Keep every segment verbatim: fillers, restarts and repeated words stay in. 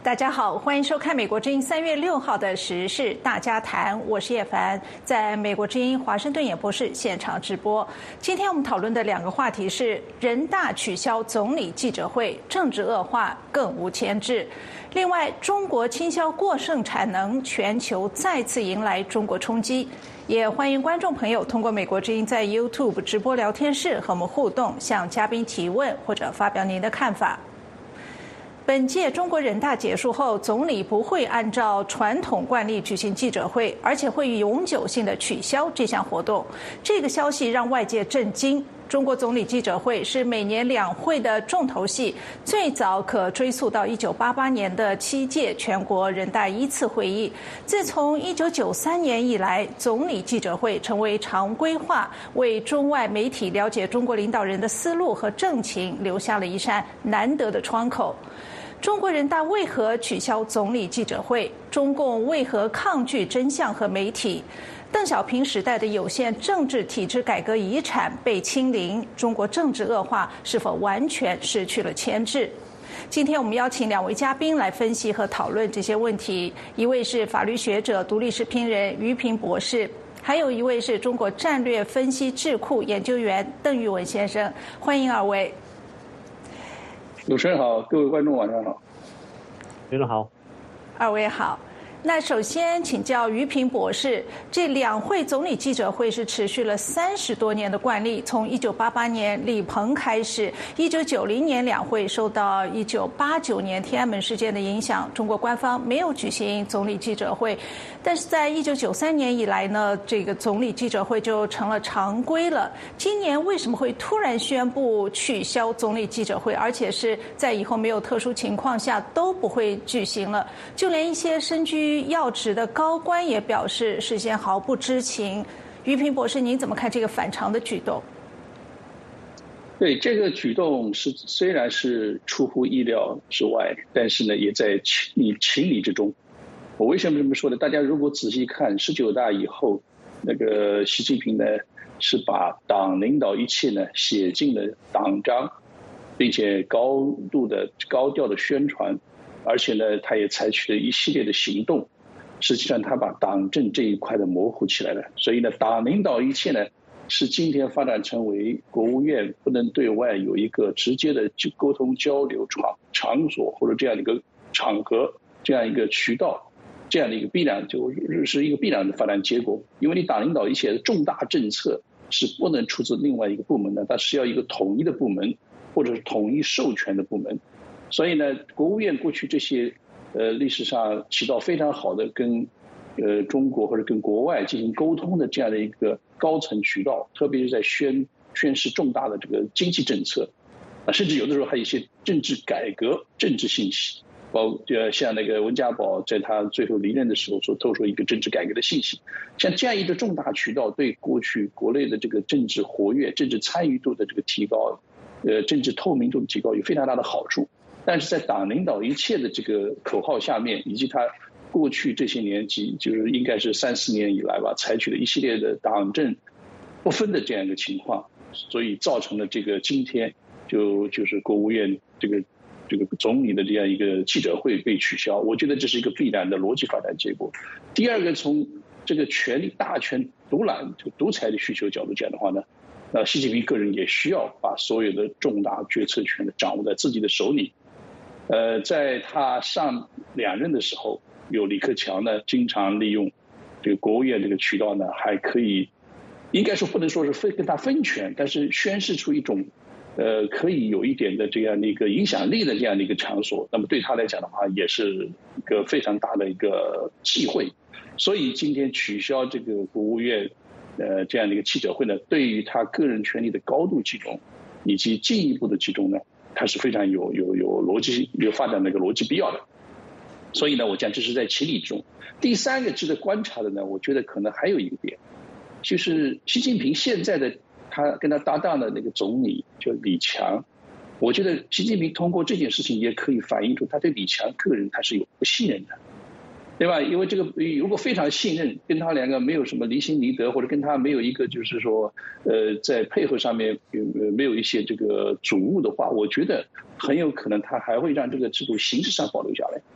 大家好，欢迎收看美国之音三月六号的时事大家谈，我是叶凡，在美国之音华盛顿演播室现场直播。今天我们讨论的两个话题是：人大取消总理记者会，政治恶化更无牵制；另外，中国倾销过剩产能，全球再次迎来中国冲击。也欢迎观众朋友通过美国之音在 YouTube 直播聊天室和我们互动，向嘉宾提问或者发表您的看法。本届中国人大结束后，总理不会按照传统惯例举行记者会，而且会永久性的取消这项活动。这个消息让外界震惊。中国总理记者会是每年两会的重头戏，最早可追溯到一九八八年的七届全国人大一次会议。自从一九九三年以来，总理记者会成为常规化，为中外媒体了解中国领导人的思路和政情留下了一扇难得的窗口。中国人大为何取消总理记者会？中共为何抗拒真相和媒体？邓小平时代的有限政治体制改革遗产被清零，中国政治恶化是否完全失去了牵制？今天我们邀请两位嘉宾来分析和讨论这些问题，一位是法律学者、独立时评人于平博士，还有一位是中国战略分析智库研究员邓玉文先生。欢迎二位。 主持人好，各位观众晚上好。 主持人好。 二位好。那首先请教于平博士，这两会总理记者会是持续了三十多年的惯例，从一九八八年李鹏开始，一九九零年两会受到一九八九年天安门事件的影响，中国官方没有举行总理记者会，但是在一九九三年以来呢，这个总理记者会就成了常规了。今年为什么会突然宣布取消总理记者会，而且是在以后没有特殊情况下都不会举行了？就连一些身居要职的高官也表示事先毫不知情。于平博士，您怎么看这个反常的举动？ 对，这个举动是虽然是出乎意料之外，但是呢，也在情理情理之中。我为什么这么说呢？大家如果仔细看十九大以后，那个习近平呢是把党领导一切呢写进了党章，并且高度的高调的宣传。而且呢，他也采取了一系列的行动，实际上他把党政这一块的模糊起来了。所以呢，党领导一切呢，是今天发展成为国务院不能对外有一个直接的沟通交流场场所或者这样的一个场合，这样一个渠道，这样的一个必然就是一个必然的发展结果。因为你党领导一切的重大政策是不能出自另外一个部门的，它是要一个统一的部门或者是统一授权的部门。所以呢，国务院过去这些呃历史上起到非常好的跟呃中国或者跟国外进行沟通的这样的一个高层渠道，特别是在宣宣示重大的这个经济政策啊，甚至有的时候还有一些政治改革政治信息，包括像那个温家宝在他最后离任的时候所透出一个政治改革的信息，像这样一个重大渠道对过去国内的这个政治活跃、政治参与度的这个提高，呃政治透明度的提高有非常大的好处。但是在党领导一切的这个口号下面，以及他过去这些年几就是应该是三四年以来吧，采取了一系列的党政不分的这样一个情况，所以造成了这个今天就就是国务院这个这个总理的这样一个记者会被取消。我觉得这是一个必然的逻辑发展结果。第二个，从这个权力大权独揽这个独裁的需求角度讲的话呢，那习近平个人也需要把所有的重大决策权掌握在自己的手里。呃，在他上两任的时候，有李克强呢，经常利用这个国务院这个渠道呢，还可以，应该说不能说是分跟他分权，但是宣示出一种，呃，可以有一点的这样的一个影响力的这样的一个场所。那么对他来讲的话，也是一个非常大的一个机会。所以今天取消这个国务院呃这样的一个记者会呢，对于他个人权力的高度集中，以及进一步的集中呢，它是非常有有有逻辑有发展的一个逻辑必要的。所以呢，我讲这是在情理之中。第三个值得观察的呢，我觉得可能还有一个点，就是习近平现在的他跟他搭档的那个总理叫李强，我觉得习近平通过这件事情也可以反映出他对李强个人他是有不信任的，对吧？因为这个如果非常信任，跟他两个没有什么离心离德，或者跟他没有一个就是说呃在配合上面没有一些这个阻物的话，我觉得很有可能他还会让这个制度形式上保留下来。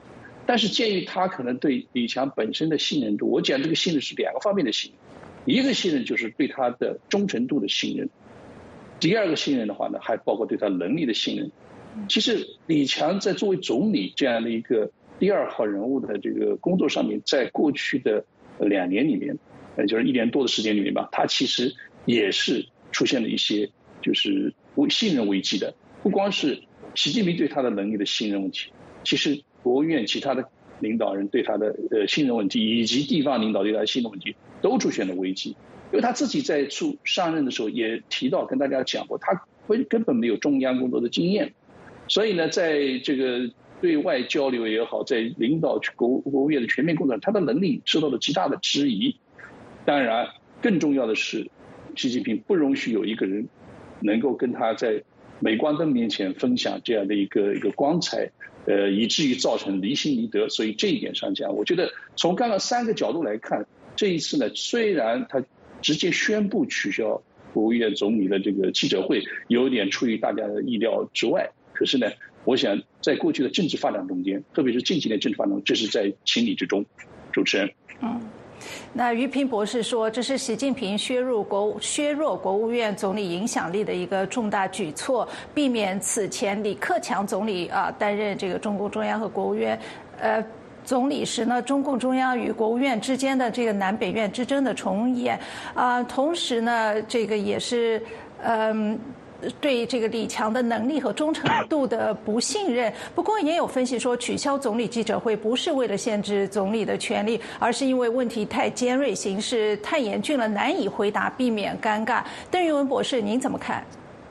但是鉴于他可能对李强本身的信任度，我讲这个信任是两个方面的信任，一个信任就是对他的忠诚度的信任，第二个信任的话呢，还包括对他能力的信任。其实李强在作为总理这样的一个第二号人物的这个工作上面，在过去的两年里面，呃，就是一年多的时间里面吧，他其实也是出现了一些就是信任危机的，不光是习近平对他的能力的信任问题，其实国务院其他的领导人对他的呃信任问题，以及地方领导对他的信任问题都出现了危机。因为他自己在出上任的时候也提到，跟大家讲过，他根本没有中央工作的经验，所以呢，在这个对外交流也好，在领导国国务院的全面工作上，他的能力受到了极大的质疑。当然，更重要的是，习近平不容许有一个人能够跟他在镁光灯面前分享这样的一个一个光彩，呃，以至于造成离心离德。所以这一点上讲，我觉得从刚刚三个角度来看，这一次呢，虽然他直接宣布取消国务院总理的这个记者会，有点出于大家的意料之外，可是呢，我想在过去的政治发展中间，特别是近几年政治发展中，这是在情理之中。主持人， 嗯。那于平博士说，这是习近平削弱国削弱国务院总理影响力的一个重大举措，避免此前李克强总理啊担任这个中共中央和国务院呃总理时呢，中共中央与国务院之间的这个南北院之争的重演啊、呃，同时呢，这个也是嗯。对这个李强的能力和忠诚度的不信任。不过也有分析说，取消总理记者会不是为了限制总理的权利，而是因为问题太尖锐，形势太严峻了，难以回答，避免尴尬。邓玉文博士，您怎么看？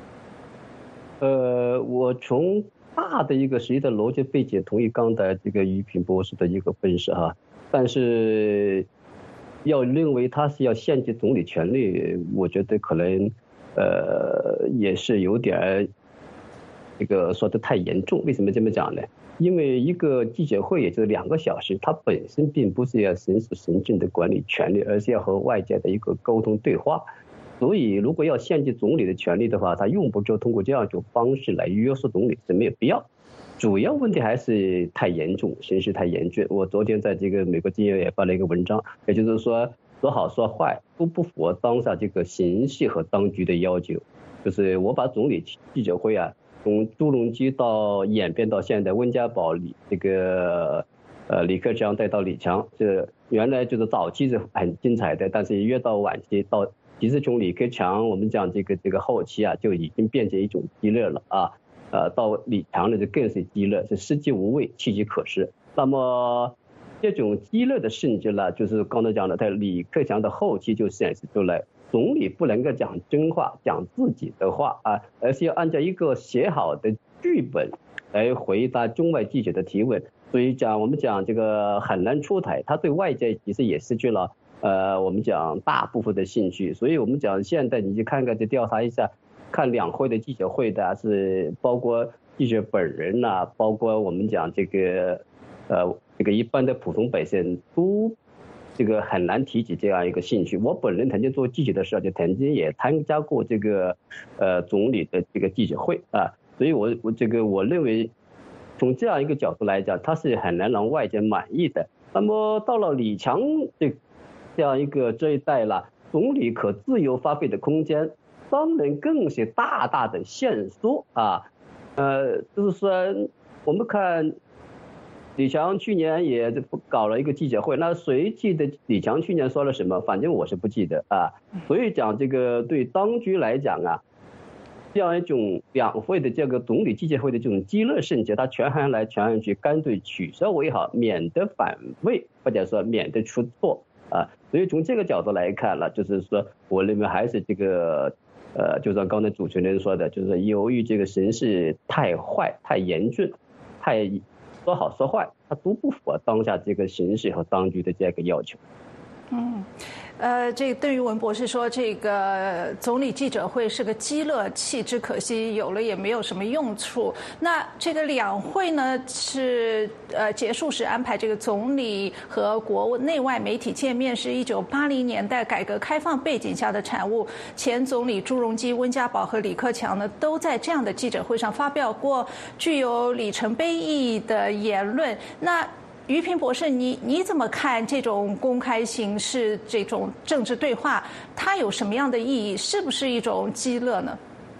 呃，我从大的一个实际的逻辑背景同意刚才这个于平博士的一个分析哈，但是要认为他是要限制总理权利，我觉得可能。呃，也是有点这个说的太严重。为什么这么讲呢？因为一个记者会也就是两个小时，它本身并不是要行使行政的管理权利，而是要和外界的一个沟通对话。所以，如果要限制总理的权利的话，他用不着通过这样一种方式来约束总理是没有必要。主要问题还是太严重，形势太严峻。我昨天在这个美国经验也发了一个文章，也就是说。说好说坏都不符合当下这个形势和当局的要求，就是我把总理记者会啊，从朱镕基到演变到现在温家宝、李这个呃李克强再到李强，这原来就是早期是很精彩的，但是越到晚期到，其实从李克强我们讲这个这个后期啊，就已经变成一种激烈了啊，呃到李强呢就更是激烈，是时机无味，岌岌可失。那么。这种激烈的性质呢，就是刚才讲的，在李克强的后期就显示出来，总理不能够讲真话，讲自己的话啊，而是要按照一个写好的剧本来回答中外记者的提问。所以讲，我们讲这个很难出台，他对外界其实也失去了呃，我们讲大部分的兴趣。所以我们讲现在你去看看，就调查一下，看两会的记者会的是包括记者本人呐、啊，包括我们讲这个呃。这个一般的普通百姓都这个很难提起这样一个兴趣。我本人曾经做记者的时候，就曾经也参加过这个呃总理的这个记者会啊，所以我我这个我认为从这样一个角度来讲，他是很难让外界满意的。那么到了李强这这样一个这一代了，总理可自由发挥的空间当然更是大大的限缩啊，呃，就是说我们看。李强去年也搞了一个记者会，那谁记得李强去年说了什么？反正我是不记得啊。所以讲这个对当局来讲啊，这样一种两会的这个总理记者会的这种激烈性质，他全行来全行去，干脆取消为好，免得反胃，或者说免得出错啊。所以从这个角度来看了，就是说我认为还是这个呃，就像刚才主持人说的，就是由于这个形势太坏、太严峻、太。说好说坏，它都不符合当下这个形势和当局的这个要求。 嗯，呃，这个邓玉文博士说，这个总理记者会是个激乐，弃之可惜，有了也没有什么用处。那这个两会呢，是呃结束时安排这个总理和国内外媒体见面，是一九八零年代改革开放背景下的产物。前总理朱镕基、温家宝和李克强呢，都在这样的记者会上发表过具有里程碑意义的言论。那于平博士，你你怎么看这种公开形式这种政治对话？它有什么样的意义？是不是一种激乐呢？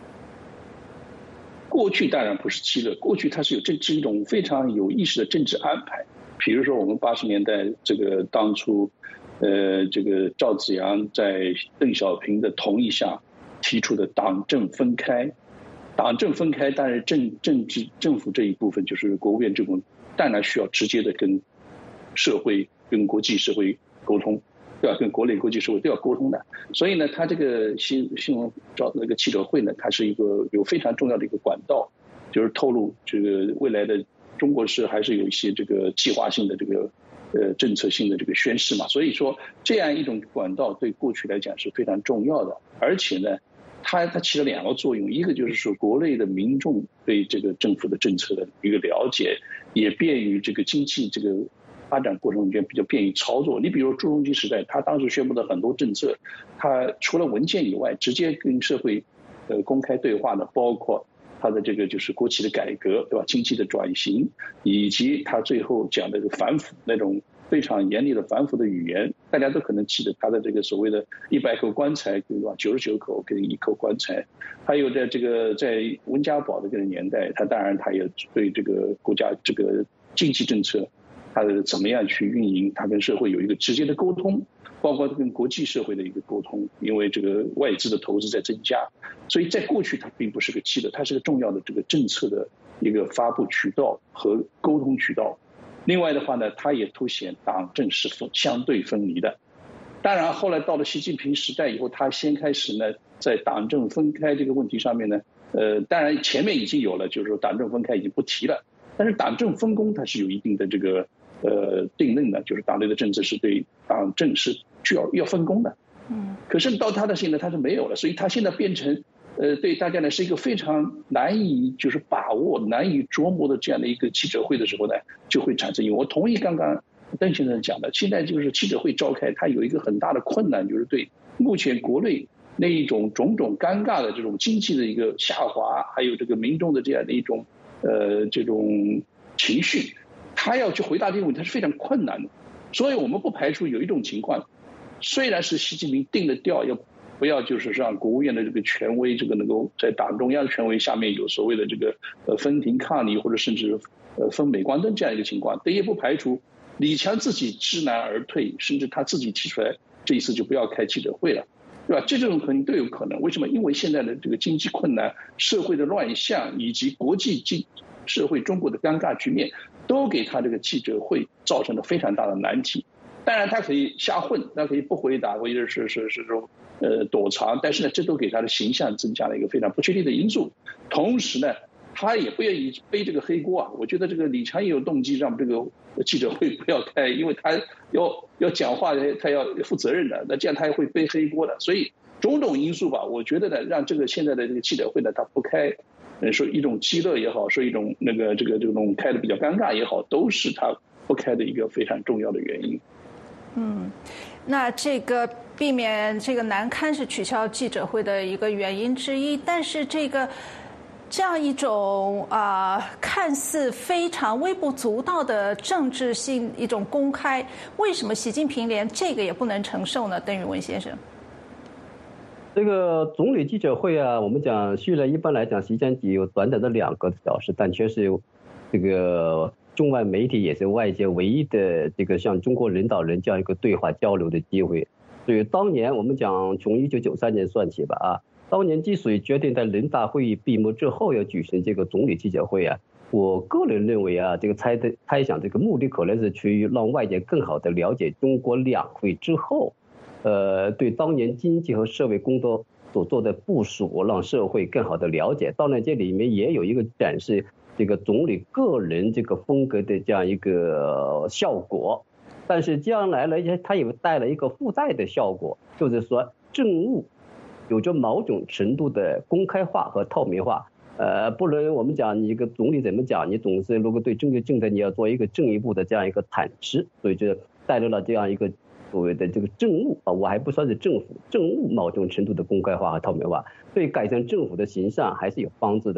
过去当然不是激乐，过去它是有政治一种非常有意识的政治安排。比如说我们八十年代这个当初，呃，这个赵紫阳在邓小平的同意下提出的党政分开，党政分开，当然政政治政府这一部分就是国务院这部分，当然需要直接的跟社会、跟国际社会沟通，对吧？跟国内、国际社会都要沟通的。所以呢，他这个新新闻招那个记者会呢，它是一个有非常重要的一个管道，就是透露这个未来的中国是还是有一些这个计划性的这个呃政策性的这个宣示嘛。所以说，这样一种管道对过去来讲是非常重要的，而且呢。它它起了两个作用，一个就是说国内的民众对这个政府的政策的一个了解，也便于这个经济这个发展过程中比较便于操作。你比如朱镕基时代，他当时宣布的很多政策，他除了文件以外，直接跟社会呃公开对话的，包括他的这个就是国企的改革，对吧？经济的转型，以及他最后讲的反腐那种非常严厉的反腐的语言，大家都可能记得他的这个所谓的一百口棺材，对吧？九十九口跟一口棺材。还有在这个在温家宝的这个年代，他当然他也对这个国家这个经济政策，他的怎么样去运营，他跟社会有一个直接的沟通，包括跟国际社会的一个沟通，因为这个外资的投资在增加，所以在过去它并不是个气的，它是个重要的这个政策的一个发布渠道和沟通渠道。另外的话呢，它也凸显党政是分相对分离的。当然后来到了习近平时代以后，他先开始呢在党政分开这个问题上面呢，呃，当然前面已经有了，就是说党政分开已经不提了，但是党政分工它是有一定的这个呃定论的，就是党内的政策是对党政是需要要分工的。嗯，可是到他的现在他是没有了，所以他现在变成呃对大家呢是一个非常难以就是把握、难以琢磨的这样的一个记者会的时候呢，就会产生。因为我同意刚刚邓先生讲的，现在就是记者会召开，它有一个很大的困难，就是对目前国内那一种种种尴尬的这种经济的一个下滑，还有这个民众的这样的一种呃这种情绪，他要去回答这个问题，它是非常困难的。所以我们不排除有一种情况，虽然是习近平定了调，要不要就是让国务院的这个权威，这个能够在党中央权威下面有所谓的这个呃分庭抗礼，或者甚至呃分镁光灯这样一个情况，但也不排除李强自己知难而退，甚至他自己提出来这一次就不要开记者会了，对吧？这种可能都有可能。为什么？因为现在的这个经济困难、社会的乱象以及国际经社会中国的尴尬局面，都给他这个记者会造成了非常大的难题。当然他可以瞎混，他可以不回答，或者是是是这种呃躲藏，但是呢，这都给他的形象增加了一个非常不确定的因素。同时呢，他也不愿意背这个黑锅啊。我觉得这个李强也有动机让这个记者会不要开，因为他要要讲话，他要负责任的，那这样他也会背黑锅的。所以种种因素吧，我觉得呢，让这个现在的这个记者会呢，他不开，呃，说一种激乐也好，说一种那个这个这种开的比较尴尬也好，都是他不开的一个非常重要的原因。 嗯，那这个避免这个难堪是取消记者会的一个原因之一，但是这个这样一种啊、呃、看似非常微不足道的政治性一种公开，为什么习近平连这个也不能承受呢？邓宇文先生， 这个总理记者会啊，我们讲虽然一般来讲习讲只有短短的两个小时，但确实有这个中外媒体也是外界唯一的这个像中国领导人这样一个对话交流的机会。所以当年我们讲从一九九三年算起吧啊，当年之所以决定在人大会议闭幕之后要举行这个总理记者会啊，我个人认为啊，这个猜的猜想这个目的可能是出于让外界更好的了解中国两会之后，呃，对当年经济和社会工作所做的部署，让社会更好的了解。当然这里面也有一个展示这个总理个人这个风格的这样一个效果，但是将来呢，它也带来一个附带的效果，就是说政务有着某种程度的公开化和透明化。呃，不能我们讲你一个总理怎么讲，你总是如果对政治政策你要做一个进一步的这样一个坦实，所以就带来了这样一个所谓的这个政务啊，我还不算是政府，政务某种程度的公开化和透明化，对改善政府的形象还是有帮助的。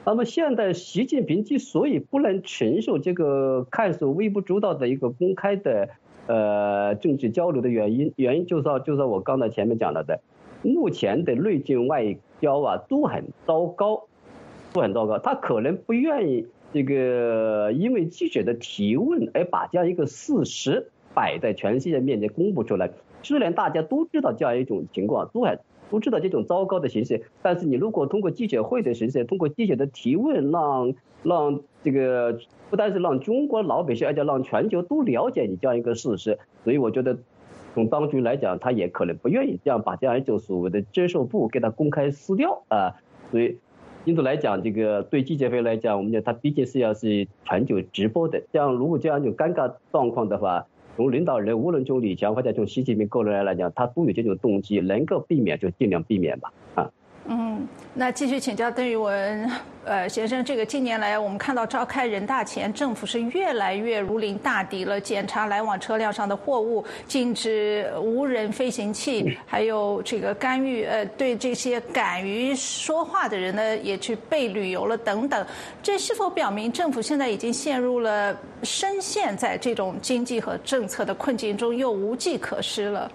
那么现在习近平之所以不能承受这个看似微不足道的一个公开的呃政治交流的原因，原因就是就是我刚才前面讲了的，目前的内政外交啊都很糟糕，都很糟糕，他可能不愿意这个因为记者的提问而把这样一个事实摆在全世界面前公布出来。虽然大家都知道这样一种情况，都很都知道这种糟糕的形势，但是你如果通过记者会的形式，通过记者的提问，让让这个不单是让中国老百姓，而且让全球都了解你这样一个事实，所以我觉得从当局来讲，他也可能不愿意这样把这样一种所谓的接受部给他公开撕掉啊。所以因此来讲，这个对记者会来讲，我们讲他毕竟是要是全球直播的，这样如果这样一种尴尬状况的话，从领导人无论从李强或者从习近平个人来讲，他都有这种动机，能够避免就尽量避免吧。啊， 嗯，那继续请教邓玉文呃先生，这个近年来我们看到召开人大前，政府是越来越如临大敌了，检查来往车辆上的货物，禁止无人飞行器，还有这个干预呃对这些敢于说话的人呢也去被旅游了等等，这是否表明政府现在已经陷入了深陷在这种经济和政策的困境中，又无计可施了？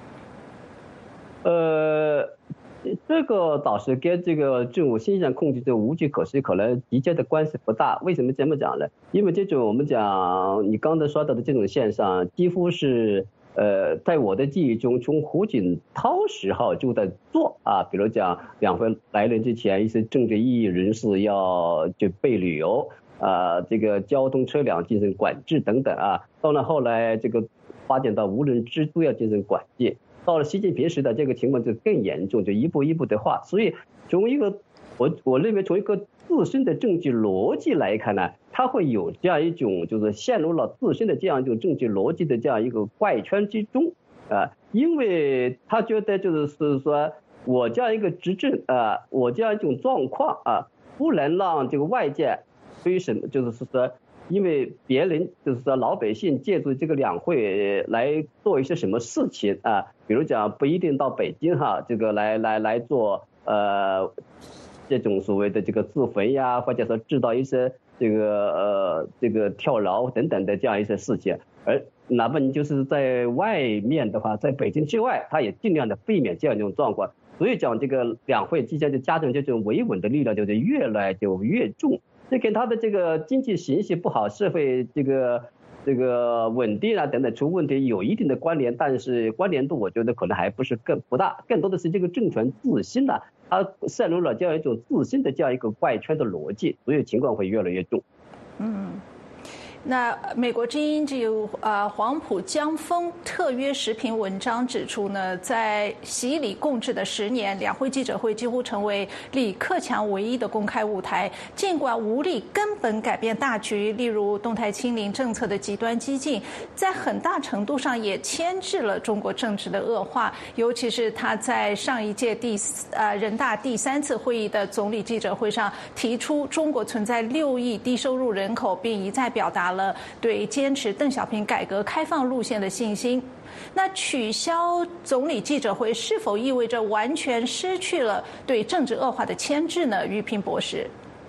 呃。这个倒是跟这个政府形象控制这无计可施可能直接的关系不大。为什么这么讲呢？因为这种我们讲你刚才说到的这种现象，几乎是呃在我的记忆中，从胡锦涛时候就在做啊。比如讲两会来临之前，一些政治异议人士要就被旅游啊，这个交通车辆进行管制等等啊。到了后来这个发展到无人之都要进行管制。到了习近平时代，这个情况就更严重，就一步一步的化。所以从一个我我认为从一个自身的政治逻辑来看呢，它会有这样一种就是陷入了自身的这样一种政治逻辑的这样一个怪圈之中啊，因为他觉得就是是说我这样一个执政啊，我这样一种状况啊，不能让这个外界对什么就是说。因为别人就是说老百姓借助这个两会来做一些什么事情啊，比如讲不一定到北京哈，这个来来来做呃这种所谓的这个自焚呀，或者说制造一些这个呃这个跳楼等等的这样一些事情，而哪怕你就是在外面的话，在北京之外，他也尽量的避免这样一种状况。所以讲这个两会之间就加重这种维稳的力量，就是越来就越重。这跟他的这个经济形势不好，社会这个这个稳定啊等等出问题有一定的关联，但是关联度我觉得可能还不是更不大，更多的是这个政权自身呢、啊，它陷入了这样一种自身的这样一个怪圈的逻辑，所以情况会越来越重。 嗯。那美国之音这个呃黄浦江峰特约时评文章指出呢，在习李共治的十年，两会记者会几乎成为李克强唯一的公开舞台。尽管无力根本改变大局，例如动态清零政策的极端激进，在很大程度上也牵制了中国政治的恶化。尤其是他在上一届第呃人大第三次会议的总理记者会上提出，中国存在六亿低收入人口，并一再表达了对坚持邓小平改革开放路线的信心。那取消总理记者会是否意味着完全失去了对政治恶化的牵制呢？于平博士。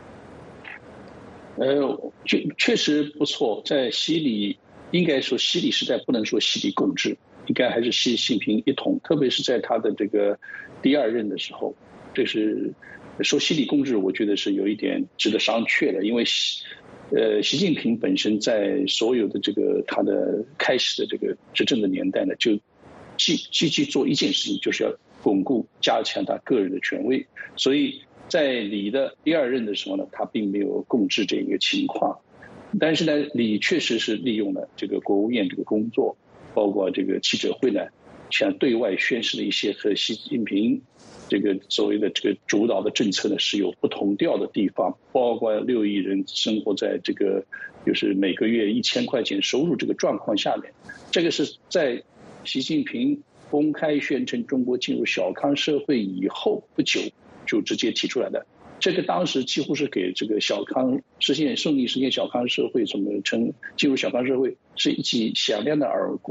呃，确确实不错，在习李应该说习李时代不能说习李共治，应该还是习近平一统，特别是在他的这个第二任的时候，这是说习李共治，我觉得是有一点值得商榷的，因为习呃习近平本身在所有的这个他的开始的这个执政的年代呢，就积积极做一件事情，就是要巩固加强他个人的权威，所以在李的第二任的时候呢，他并没有共治这一个情况，但是呢，李确实是利用了这个国务院这个工作，包括这个记者会呢，向对外宣示了一些和习近平这个所谓的这个主导的政策呢是有不同调的地方，包括六亿人生活在这个就是每个月一千块钱收入这个状况下面，这个是在习近平公开宣称中国进入小康社会以后不久就直接提出来的。这个当时几乎是给这个小康实现顺利实现小康社会，什么称进入小康社会是一记响亮的耳光。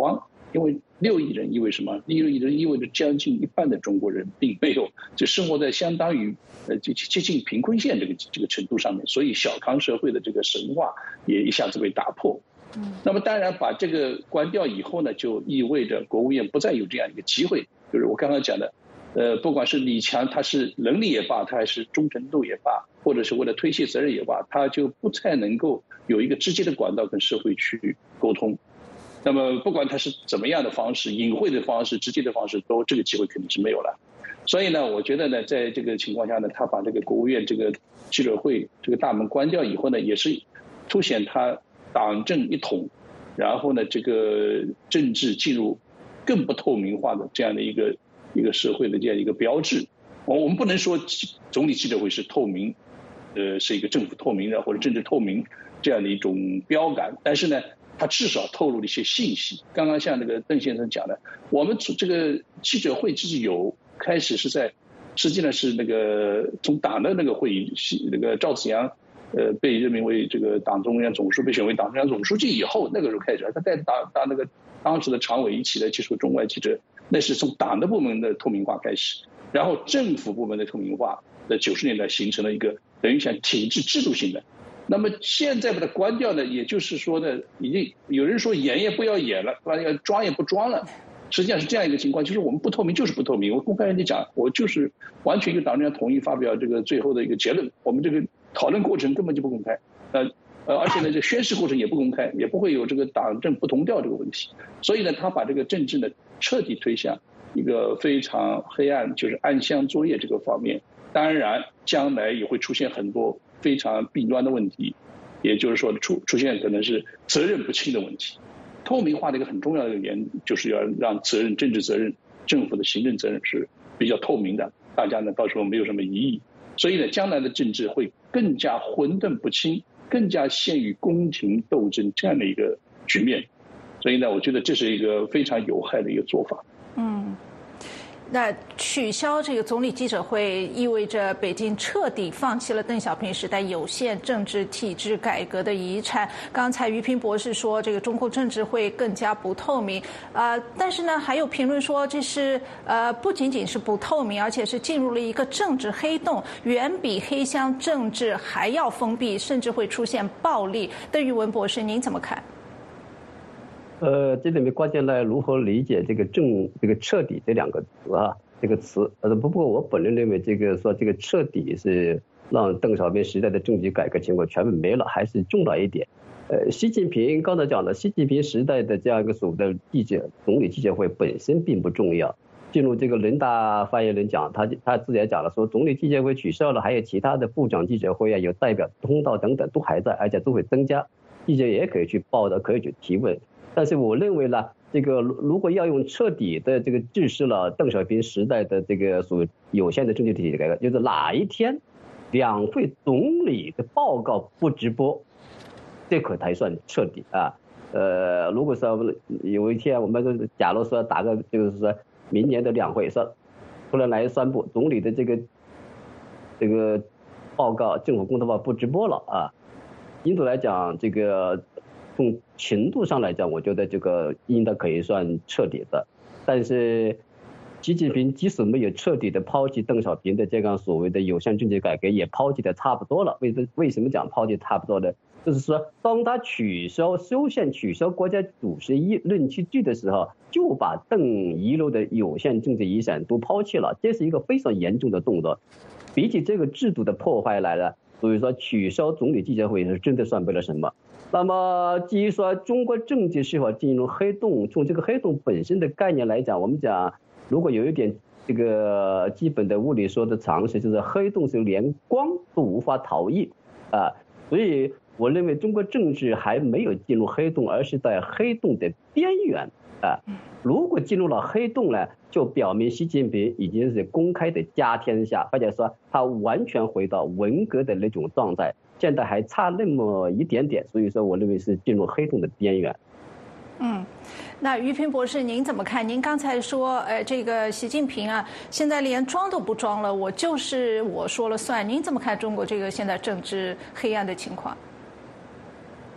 因为六亿人意味什么？六亿人意味着将近一半的中国人并没有就生活在相当于呃接接近贫困线这个这个程度上面，所以小康社会的这个神话也一下子被打破。那么当然把这个关掉以后呢，就意味着国务院不再有这样一个机会，就是我刚刚讲的，呃，不管是李强他是能力也罢，他还是忠诚度也罢，或者是为了推卸责任也罢，他就不再能够有一个直接的管道跟社会去沟通。那么不管他是怎么样的方式，隐晦的方式、直接的方式，都这个机会肯定是没有了。所以呢，我觉得呢，在这个情况下呢，他把这个国务院这个记者会这个大门关掉以后呢，也是凸显他党政一统，然后呢，这个政治进入更不透明化的这样的一个一个社会的这样一个标志。我我们不能说总理记者会是透明，呃，是一个政府透明的或者政治透明这样的一种标杆，但是呢，它至少透露了一些信息。刚刚像那个邓先生讲的，我们这个记者会之有开始是在，实际上是那个从党的那个会议，那个赵紫阳。呃，被任命为这个党中央总书，被选为党中央总书记以后，那个时候开始，他带党党那个当时的常委一起来接触中外记者，那是从党的部门的透明化开始，然后政府部门的透明化，在九十年代形成了一个等于像体制制度性的。那么现在把它关掉呢，也就是说呢，已经有人说演也不要演了，要装也不装了。实际上是这样一个情况，就是我们不透明就是不透明。我公开跟你讲，我就是完全由党中央统一发表这个最后的一个结论，我们这个讨论过程根本就不公开，呃呃，而且呢，这宣誓过程也不公开，也不会有这个党政不同调这个问题。所以呢，他把这个政治呢彻底推向一个非常黑暗，就是暗箱作业这个方面。当然，将来也会出现很多非常弊端的问题，也就是说出出现可能是责任不清的问题。透明化的一个很重要的原因，就是要让责任、政治责任、政府的行政责任是比较透明的，大家呢到时候没有什么疑义。所以呢，将来的政治会更加混沌不清，更加陷于宫廷斗争这样的一个局面。所以呢，我觉得这是一个非常有害的一个做法。 嗯。那取消这个总理记者会，意味着北京彻底放弃了邓小平时代有限政治体制改革的遗产。刚才于平博士说，这个中共政治会更加不透明，呃，但是呢，还有评论说这是呃不仅仅是不透明，而且是进入了一个政治黑洞，远比黑箱政治还要封闭，甚至会出现暴力。邓玉文博士，您怎么看？ 呃，这里面关键呢，如何理解这个正这个彻底这两个词啊？这个词，呃，不过我本人认为，这个说这个彻底是让邓小平时代的政治改革情况全部没了，还是重要一点。呃，习近平刚才讲的，习近平时代的这样一个所谓的记者总理记者会本身并不重要。进入这个人大发言人讲，他他自己也讲了，说总理记者会取消了，还有其他的部长记者会啊，有代表通道等等都还在，而且都会增加，记者也可以去报道，可以去提问。但是我认为呢，这个如果要用彻底的这个制式了邓小平时代的这个所谓有限的政治体制改革，就是哪一天两会总理的报告不直播，这可才算彻底啊。呃，如果说有一天我们假如说打个就是说明年的两会说突然来宣布总理的这个这个报告政府公报报不直播了啊，印度来讲这个。从程度上来讲，我觉得这个应该可以算彻底的。但是，习近平即使没有彻底的抛弃邓小平的这个所谓的有限政治改革，也抛弃的差不多了。为为什么讲抛弃差不多呢？就是说，当他取消修宪、取消国家主席任期制的时候，就把邓遗留的有限政治遗产都抛弃了，这是一个非常严重的动作。比起这个制度的破坏来了，所以说取消总理记者会是真的算不了什么。那么至于说中国政治是否进入黑洞，从这个黑洞本身的概念来讲，我们讲如果有一点这个基本的物理说的常识，就是黑洞是连光都无法逃逸啊，所以我认为中国政治还没有进入黑洞，而是在黑洞的边缘啊。如果进入了黑洞呢，就表明习近平已经是公开的家天下，或者说他完全回到文革的那种状态，现在还差那么一点点，所以说我认为是进入黑洞的边缘。 嗯，那于平博士您怎么看？您刚才说，呃，这个习近平啊，现在连装都不装了，我就是我说了算。您怎么看中国这个现在政治黑暗的情况？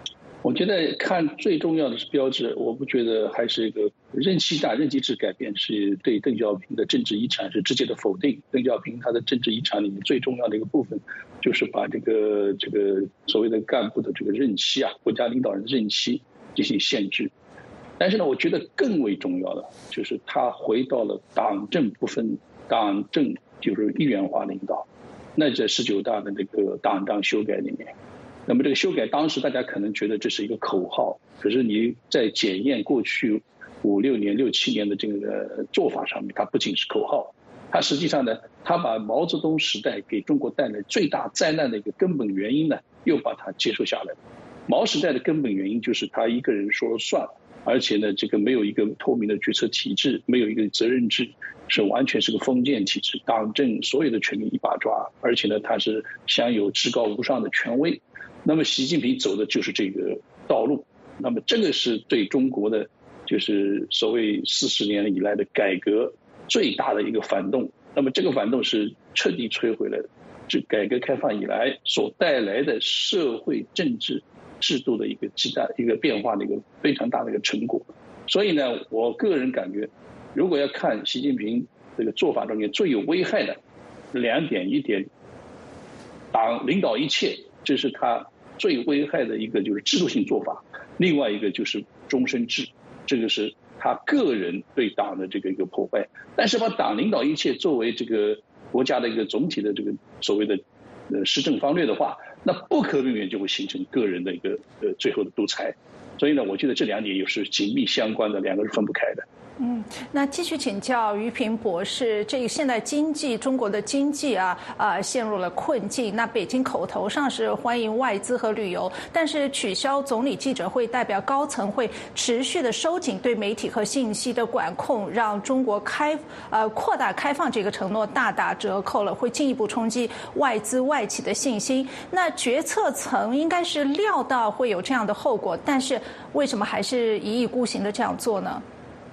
我觉得看最重要的是标志，我不觉得还是一个任期大、任期制改变是对邓小平的政治遗产是直接的否定。邓小平他的政治遗产里面最重要的一个部分，就是把这个这个所谓的干部的这个任期啊，国家领导人的任期进行限制。但是呢，我觉得更为重要的就是他回到了党政不分，党政就是一元化领导。那在十九大的那个党章修改里面。那么这个修改当时大家可能觉得这是一个口号，可是你在检验过去五六年六七年的这个做法上面，它不仅是口号，它实际上呢，它把毛泽东时代给中国带来最大灾难的一个根本原因呢，又把它接受下来。毛时代的根本原因就是他一个人说了算，而且呢，这个没有一个透明的决策体制，没有一个责任制，是完全是个封建体制，党政所有的权力一把抓，而且呢，他是享有至高无上的权威。那么习近平走的就是这个道路，那么这个是对中国的就是所谓四十年以来的改革最大的一个反动。那么这个反动是彻底摧毁了这改革开放以来所带来的社会政治制度的一个极大一个变化的一个非常大的一个成果。所以呢，我个人感觉，如果要看习近平这个做法中间最有危害的两点，一点党领导一切，这是他最危害的一个就是制度性做法，另外一个就是终身制，这个是他个人对党的这个一个破坏。但是把党领导一切作为这个国家的一个总体的这个所谓的呃施政方略的话，那不可避免就会形成个人的一个呃最后的独裁。所以呢，我觉得这两点也是紧密相关的，两个是分不开的。 嗯，那继续请教于平博士，这个现在经济中国的经济啊啊、呃、陷入了困境。那北京口头上是欢迎外资和旅游，但是取消总理记者会，代表高层会持续的收紧对媒体和信息的管控，让中国开呃扩大开放这个承诺大打折扣了，会进一步冲击外资外企的信心。那决策层应该是料到会有这样的后果，但是为什么还是一意孤行的这样做呢？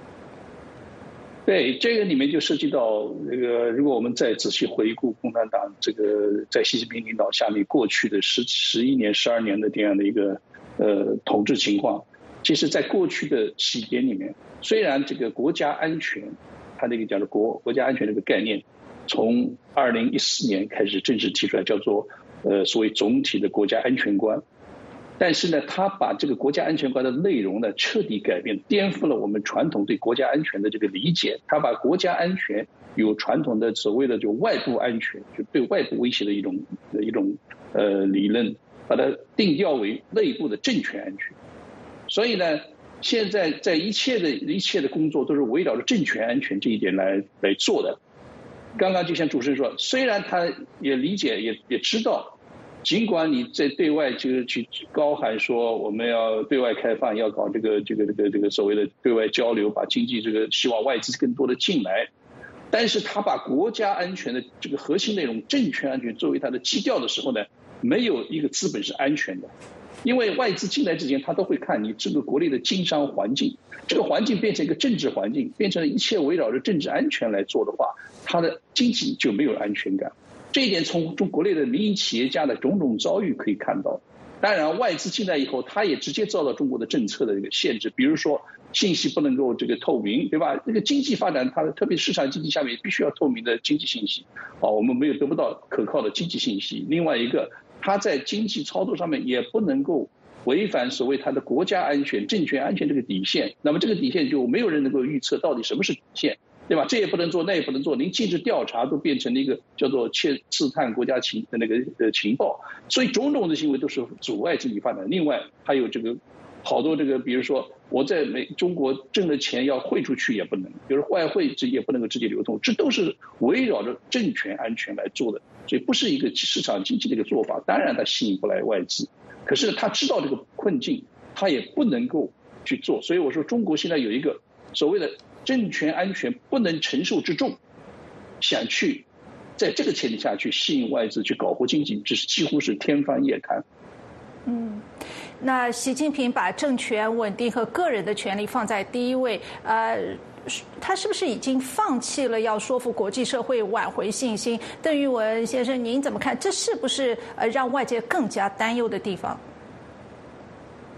对，这个里面就涉及到那个，如果我们再仔细回顾共产党这个在习近平领导下面过去的十十一年、十二年的这样的一个呃统治情况，其实在过去的几年里面，虽然这个国家安全，它那个叫做国国家安全这个概念，从二零一四年开始正式提出来，叫做呃所谓总体的国家安全观。但是呢，他把这个国家安全观的内容呢彻底改变，颠覆了我们传统对国家安全的这个理解。他把国家安全有传统的所谓的就外部安全，就对外部威胁的一种一种呃理论，把它定调为内部的政权安全。所以呢，现在在一切的一切的工作都是围绕着政权安全这一点来来做的。刚刚就像主持人说，虽然他也理解也也知道。尽管你在对外就是去高喊说我们要对外开放，要搞这个这个这个这个所谓的对外交流，把经济这个希望外资更多的进来，但是他把国家安全的这个核心内容政权安全作为他的基调的时候呢，没有一个资本是安全的。因为外资进来之前，他都会看你这个国内的经商环境，这个环境变成一个政治环境，变成了一切围绕着政治安全来做的话，他的经济就没有安全感。这一点从中国内的民营企业家的种种遭遇可以看到。当然，外资进来以后，他也直接遭到中国的政策的这个限制，比如说信息不能够这个透明，对吧？这个经济发展，它特别市场经济下面必须要透明的经济信息，啊，我们没有得不到可靠的经济信息。另外一个，他在经济操作上面也不能够违反所谓他的国家安全、政权安全这个底线。那么这个底线就没有人能够预测到底什么是底线。对吧？这也不能做，那也不能做，连尽职调查都变成了一个叫做窃刺探国家情的那个呃情报，所以种种的行为都是阻碍经济发展。另外还有这个好多这个，比如说我在美中国挣的钱要汇出去也不能，比如外汇这也不能够直接流通，这都是围绕着政权安全来做的，所以不是一个市场经济的一个做法。当然它吸引不来外资，可是他知道这个困境，他也不能够去做。所以我说中国现在有一个所谓的政权安全不能承受之重，想去在这个前提下去吸引外资去搞活经济，这是几乎是天方夜谭。 嗯，那习近平把政权稳定和个人的权利放在第一位，呃，他是不是已经放弃了要说服国际社会挽回信心？邓玉文先生，您怎么看？这是不是呃让外界更加担忧的地方？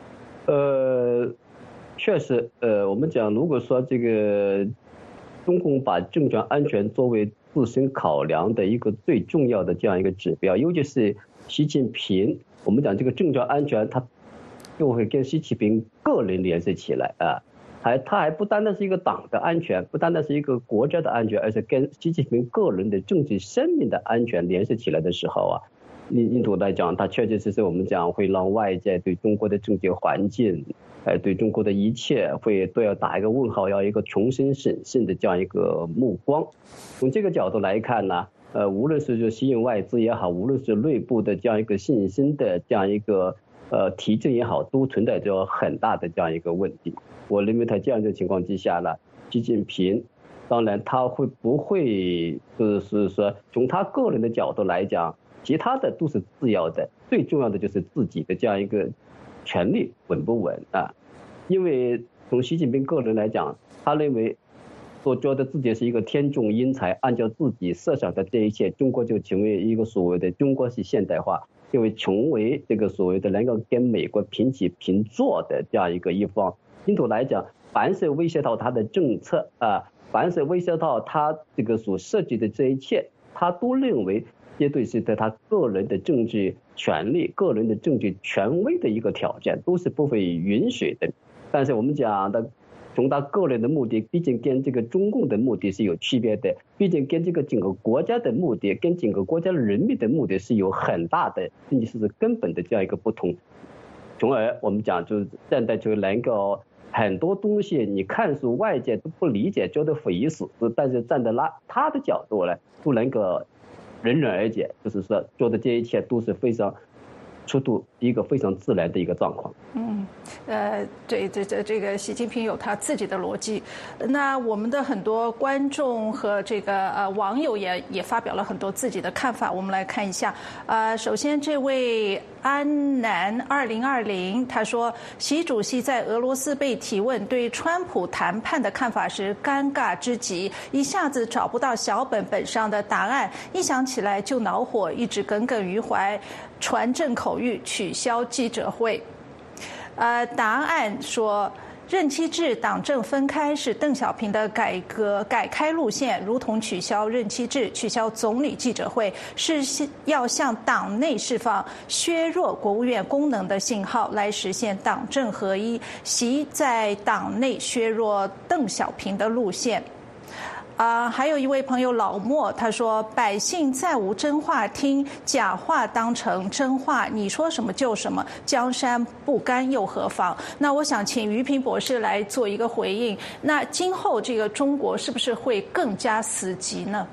呃，确实，呃，我们讲，如果说这个中共把政权安全作为自身考量的一个最重要的这样一个指标，尤其是习近平，我们讲这个政权安全，它就会跟习近平个人联系起来啊，还它还不单单是一个党的安全，不单单是一个国家的安全，而且跟习近平个人的政治生命的安全联系起来的时候啊。印印度来讲，它确确实实我们讲会让外界对中国的政治环境，呃，对中国的一切会都要打一个问号，要一个重新审视的这样一个目光。从这个角度来看呢，呃，无论是就吸引外资也好，无论是内部的这样一个信心的这样一个呃提振也好，都存在着很大的这样一个问题。我认为在这样的情况之下呢，习近平当然他会不会就是说从他个人的角度来讲。其他的都是次要的，最重要的就是自己的这样一个权力稳不稳啊？因为从习近平个人来讲，他认为所觉得自己是一个天纵英才，按照自己设想的这一切，中国就成为一个所谓的中国式现代化，就会成为这个所谓的能够跟美国平起平坐的这样一个一方。印度来讲，凡是威胁到他的政策啊，凡是威胁到他这个所设计的这一切，他都认为。绝对是对他个人的政治权利、个人的政治权威的一个挑战，都是不会允许的。但是我们讲的，从他个人的目的，毕竟跟这个中共的目的是有区别的，毕竟跟这个整个国家的目的、跟整个国家人民的目的是有很大的，甚至是根本的这样一个不同。从而我们讲，就是现在就能够很多东西，你看似外界都不理解，觉得匪夷所思，但是站在他他的角度呢，都能够。人人而解，就是说做的这一切都是非常出度一个非常自然的一个状况。 嗯，呃，对，这这这个习近平有他自己的逻辑。那我们的很多观众和这个呃网友也也发表了很多自己的看法，我们来看一下。呃，首先这位安南二零二零他说，习主席在俄罗斯被提问对川普谈判的看法时尴尬之极，一下子找不到小本本上的答案，一想起来就恼火，一直耿耿于怀，传正口谕取消记者会。呃，答案说，任期制、党政分开是邓小平的改革改开路线，如同取消任期制、取消总理记者会，是要向党内释放削弱国务院功能的信号，来实现党政合一。习在党内削弱邓小平的路线。啊、呃，还有一位朋友老莫，他说：“百姓再无真话听，假话当成真话，你说什么就什么，江山不甘又何妨？”那我想请于平博士来做一个回应。那今后这个中国是不是会更加死寂呢？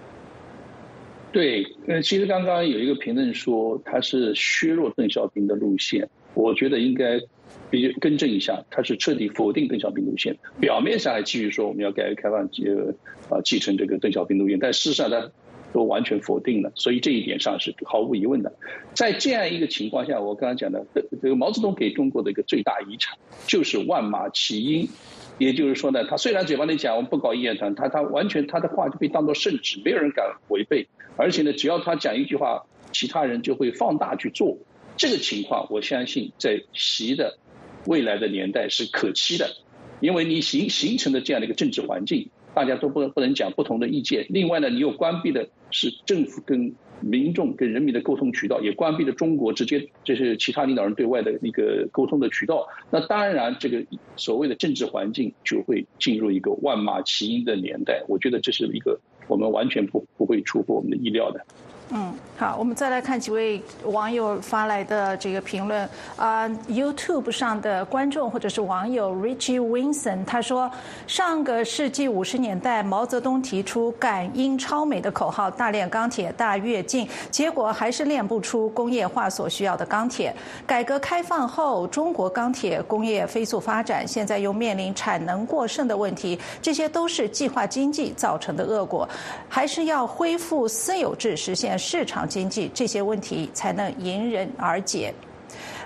对，呃，其实刚刚有一个评论说他是削弱邓小平的路线，我觉得应该比更正一下，他是彻底否定邓小平路线。表面上还继续说我们要改革开放，呃啊继承这个邓小平路线，但事实上他都完全否定了，所以这一点上是毫无疑问的。在这样一个情况下，我刚刚讲的，这个毛泽东给中国的一个最大遗产就是万马齐喑。也就是说呢，他虽然嘴巴里讲我们不搞一言堂，他他完全他的话就被当作圣旨，没有人敢违背。而且呢，只要他讲一句话，其他人就会放大去做。这个情况，我相信在习的未来的年代是可期的，因为你形形成的这样的一个政治环境，大家都不不能讲不同的意见。另外呢，你又关闭的是政府跟民众跟人民的沟通渠道，也关闭了中国直接就是其他领导人对外的一个沟通的渠道。那当然，这个所谓的政治环境就会进入一个万马齐喑的年代。我觉得这是一个我们完全不不会出乎我们的意料的。 嗯，好，我们再来看几位网友发来的这个评论。啊、呃、，YouTube 上的观众或者是网友 Richie Winson 他说，上个世纪五十年代，毛泽东提出赶英超美的口号，大炼钢铁，大跃进，结果还是炼不出工业化所需要的钢铁。改革开放后，中国钢铁工业飞速发展，现在又面临产能过剩的问题，这些都是计划经济造成的恶果，还是要恢复私有制，实现市场经济，这些问题才能迎刃而解。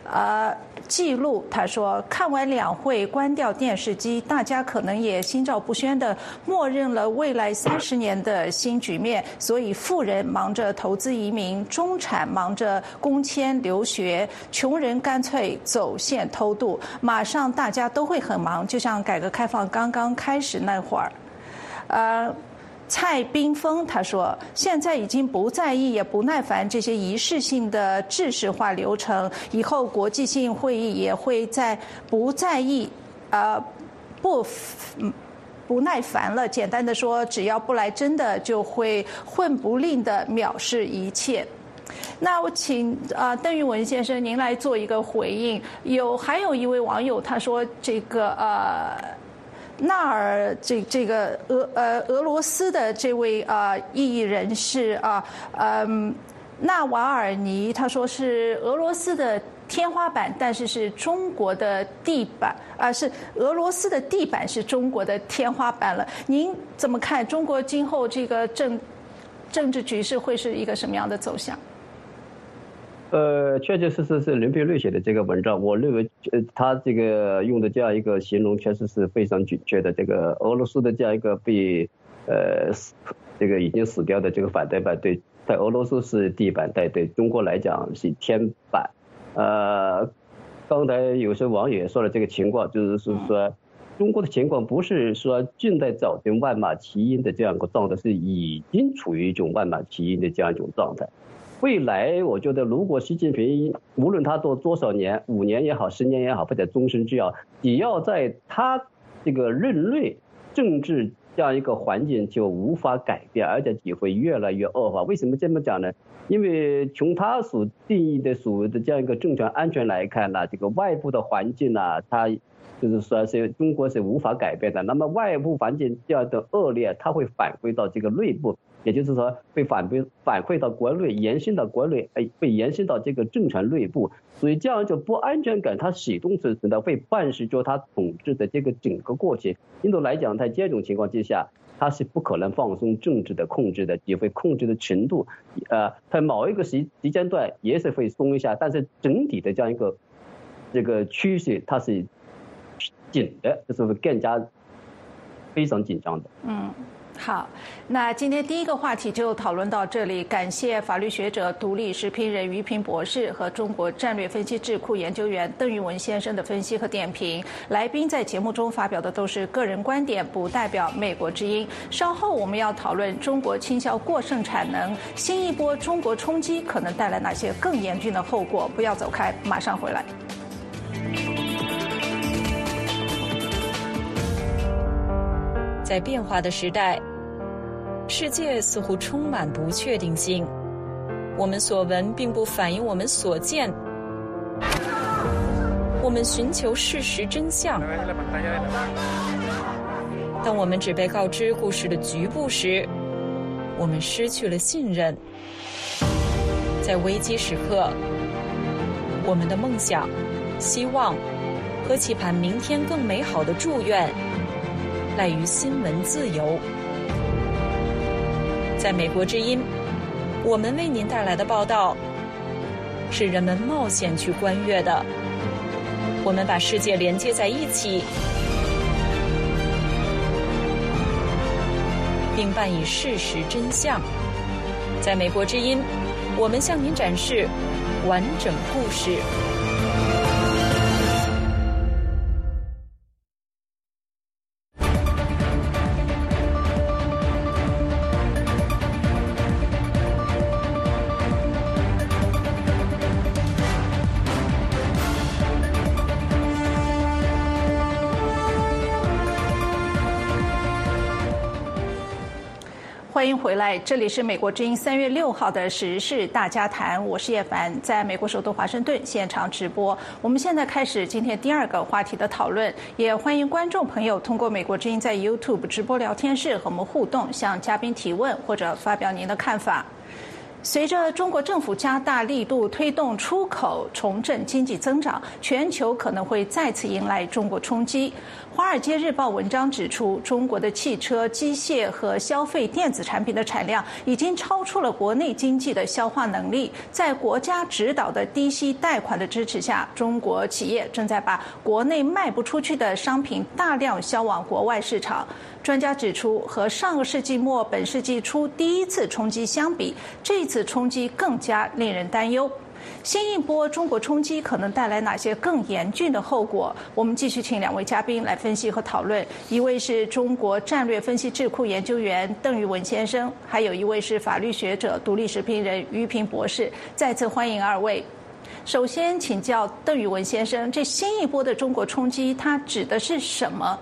呃记录，他说看完两会关掉电视机，大家可能也心照不宣的默认了未来三十年的新局面，所以富人忙着投资移民，中产忙着工签留学，穷人干脆走线偷渡，马上大家都会很忙，就像改革开放刚刚开始那会儿。呃蔡冰峰他说，现在已经不在意也不耐烦这些仪式性的制式化流程，以后国际性会议也会在不在意呃不不耐烦了，简单的说，只要不来真的就会混不吝的藐视一切。那我请啊、呃、邓玉文先生您来做一个回应。有还有一位网友他说这个呃纳尔这这个俄呃俄罗斯的这位啊、呃、异议人士啊嗯、呃、纳瓦尔尼，他说是俄罗斯的天花板，但是是中国的地板啊、呃，是俄罗斯的地板是中国的天花板了。您怎么看中国今后这个政政治局势会是一个什么样的走向？ 呃，确确实实是林佩瑞写的这个文章，我认为呃他这个用的这样一个形容确实是非常准确的。这个俄罗斯的这样一个被呃死这个已经死掉的这个反对派，对，在俄罗斯是地板，在对中国来讲是天板。呃，刚才有些网友也说了这个情况，就是说中国的情况不是说正在走进万马齐喑的这样一个状态，是已经处于一种万马齐喑的这样一种状态。未来我觉得，如果习近平无论他做多少年，五年也好，十年也好，或者终身制要，只要在他这个任内，政治这样一个环境就无法改变，而且只会越来越恶化。为什么这么讲呢？因为从他所定义的所谓的这样一个政权安全来看呢，这个外部的环境呢，它就是说是中国是无法改变的。那么外部环境这样的恶劣，它会反馈到这个内部。也就是说，会反馈反馈到国内，延伸到国内，哎，会延伸到这个政权内部，所以这样就不安全感，它始终是存在，会伴随着它统治的这个整个过程。印度来讲，在这种情况之下，它是不可能放松政治的控制的，只会控制的程度，呃，在某一个时时间段也是会松一下，但是整体的这样一个这个趋势，它是紧的，就是更加非常紧张的。 嗯。好，那今天第一个话题就讨论到这里。感谢法律学者、独立时评人于平博士和中国战略分析智库研究员邓玉文先生的分析和点评。来宾在节目中发表的都是个人观点，不代表美国之音。稍后我们要讨论中国倾销过剩产能，新一波中国冲击可能带来哪些更严峻的后果？不要走开，马上回来。 在变化的时代，世界似乎充满不确定性。我们所闻并不反映我们所见。我们寻求事实真相。当我们只被告知故事的局部时，我们失去了信任。在危机时刻，我们的梦想、希望和期盼明天更美好的祝愿赖于新闻自由。在美国之音，我们为您带来的报道是人们冒险去观阅的。我们把世界连接在一起，并伴以事实真相。在美国之音，我们向您展示完整故事。 欢迎回来，这里是美国之音三月六号的时事大家谈，我是叶凡，在美国首都华盛顿现场直播。我们现在开始今天第二个话题的讨论，也欢迎观众朋友通过美国之音在 YouTube 直播聊天室和我们互动，向嘉宾提问或者发表您的看法。 随着中国政府加大力度推动出口重振经济增长，全球可能会再次迎来中国冲击。《华尔街日报》文章指出，中国的汽车、机械和消费电子产品的产量已经超出了国内经济的消化能力。在国家指导的低息贷款的支持下，中国企业正在把国内卖不出去的商品大量销往国外市场。专家指出，和上个世纪末本世纪初第一次冲击相比，这次冲击更加令人担忧。新一波中国冲击可能带来哪些更严峻的后果？我们继续请两位嘉宾来分析和讨论。一位是中国战略分析智库研究员邓玉文先生，还有一位是法律学者、独立时评人于平博士。再次欢迎二位。首先请教邓玉文先生，这新一波的中国冲击它指的是什么？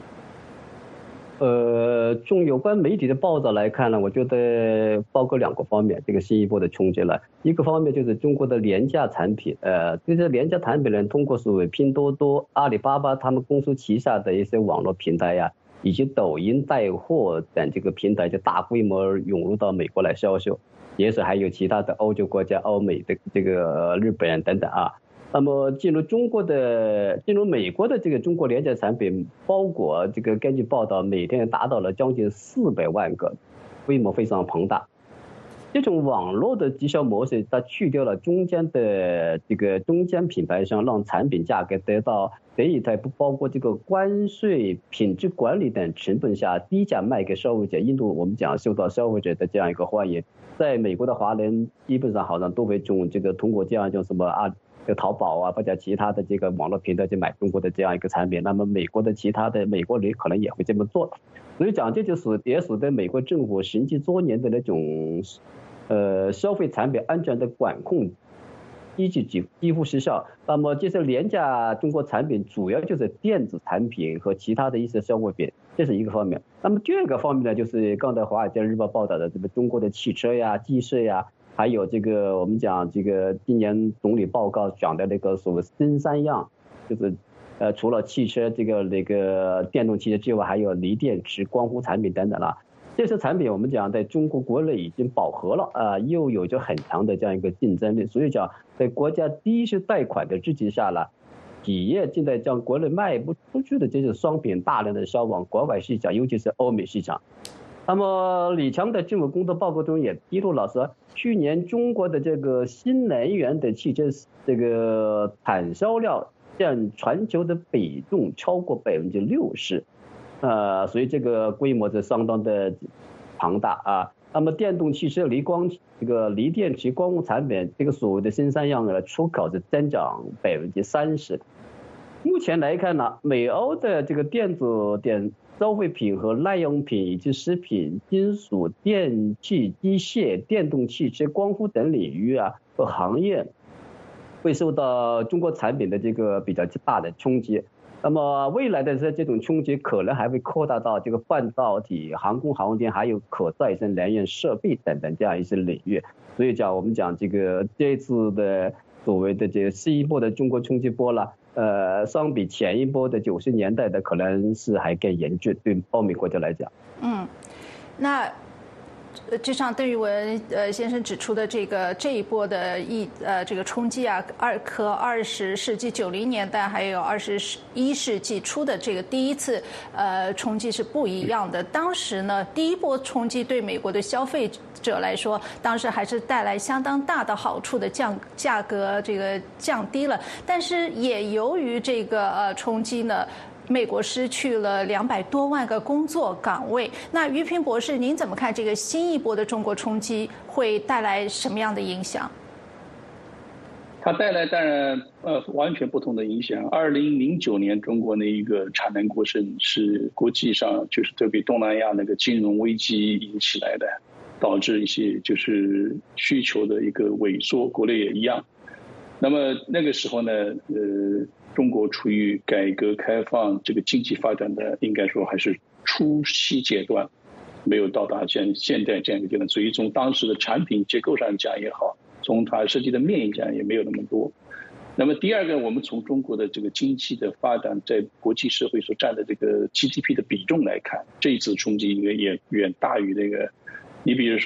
呃，从有关媒体的报道来看呢，我觉得包括两个方面，这个新一波的冲击了。一个方面就是中国的廉价产品，呃，这些廉价产品呢，通过所谓拼多多、阿里巴巴他们公司旗下的一些网络平台呀，以及抖音带货等这个平台就大规模涌入到美国来销售，也是还有其他的欧洲国家、欧美的这个日本等等啊。那么进入中国的、进入美国的这个中国廉价产品包裹，这个根据报道，每天达到了将近四百万个，规模非常庞大。这种网络的直销模式，它去掉了中间的这个中间品牌商，让产品价格得到得以在不包括这个关税、品质管理等成本下低价卖给消费者。印度我们讲受到消费者的这样一个欢迎，在美国的华人基本上好像都会从这个通过这样一种什么啊。就淘宝啊，或者其他的这个网络平台去买中国的这样一个产品，那么美国的其他的美国人可能也会这么做，所以讲这就是也使得美国政府十几多年的那种呃消费产品安全的管控机制几几乎失效。那么这些廉价中国产品主要就是电子产品和其他的一些消费品，这是一个方面。那么第二个方面呢，就是刚才《华尔街日报》报道的这个中国的汽车呀、机械呀。还有这个我们讲这个今年总理报告讲的那个所谓新三样，就是呃除了汽车这个那个电动汽车之外，还有锂电池、光伏产品等等了。这些产品我们讲在中国国内已经饱和了啊、呃，又有着很强的这样一个竞争力，所以讲在国家低息贷款的支持下了，企业现在将国内卖不出去的这些商品大量的销往国外市场，尤其是欧美市场。那么李强的政府工作报告中也披露了说，去年中国的这个新能源的汽车这个产销量占全球的比重超过百分之六十，呃，所以这个规模是相当的庞大啊。那么电动汽车、锂光这个锂电池、光伏产品，这个所谓的新三样的出口是增长百分之三十。目前来看呢，美欧的这个电子电消费品和耐用品以及食品、金属、电气、机械、电动汽车、光伏等领域啊和行业，会受到中国产品的这个比较大的冲击。那么未来的这种冲击可能还会扩大到这个半导体、航空航天，还有可再生能源设备等等这样一些领域。所以讲我们讲这个这次的所谓的这个新一波的中国冲击波了。呃，相比前一波的九十年代的，可能是还更严峻，对欧美国家来讲。 嗯，那就像邓玉文呃先生指出的，这个这一波的一呃这个冲击啊，二和二十世纪九零年代还有二十一世纪初的这个第一次呃冲击是不一样的。当时呢，第一波冲击对美国的消费者来说，当时还是带来相当大的好处的，降价格这个降低了，但是也由于这个呃冲击呢。美国失去了两百多万个工作岗位。那于平博士，您怎么看这个新一波的中国冲击会带来什么样的影响？ 它带来当然呃完全不同的影响。二零零九年中国的一个产能过剩是国际上就是特别东南亚那个金融危机引起来的，导致一些就是需求的一个萎缩，国内也一样。那么那个时候呢，呃。中国处于改革开放这个经济发展的应该说还是初期阶段，没有到达现现在这样一个阶段，所以从当时的产品结构上讲也好，从它设计的面讲也没有那么多。那么第二个，我们从中国的这个经济的发展在国际社会所占的这个 G D P 的比重来看，这一次冲击应该也远大于那个。你比如说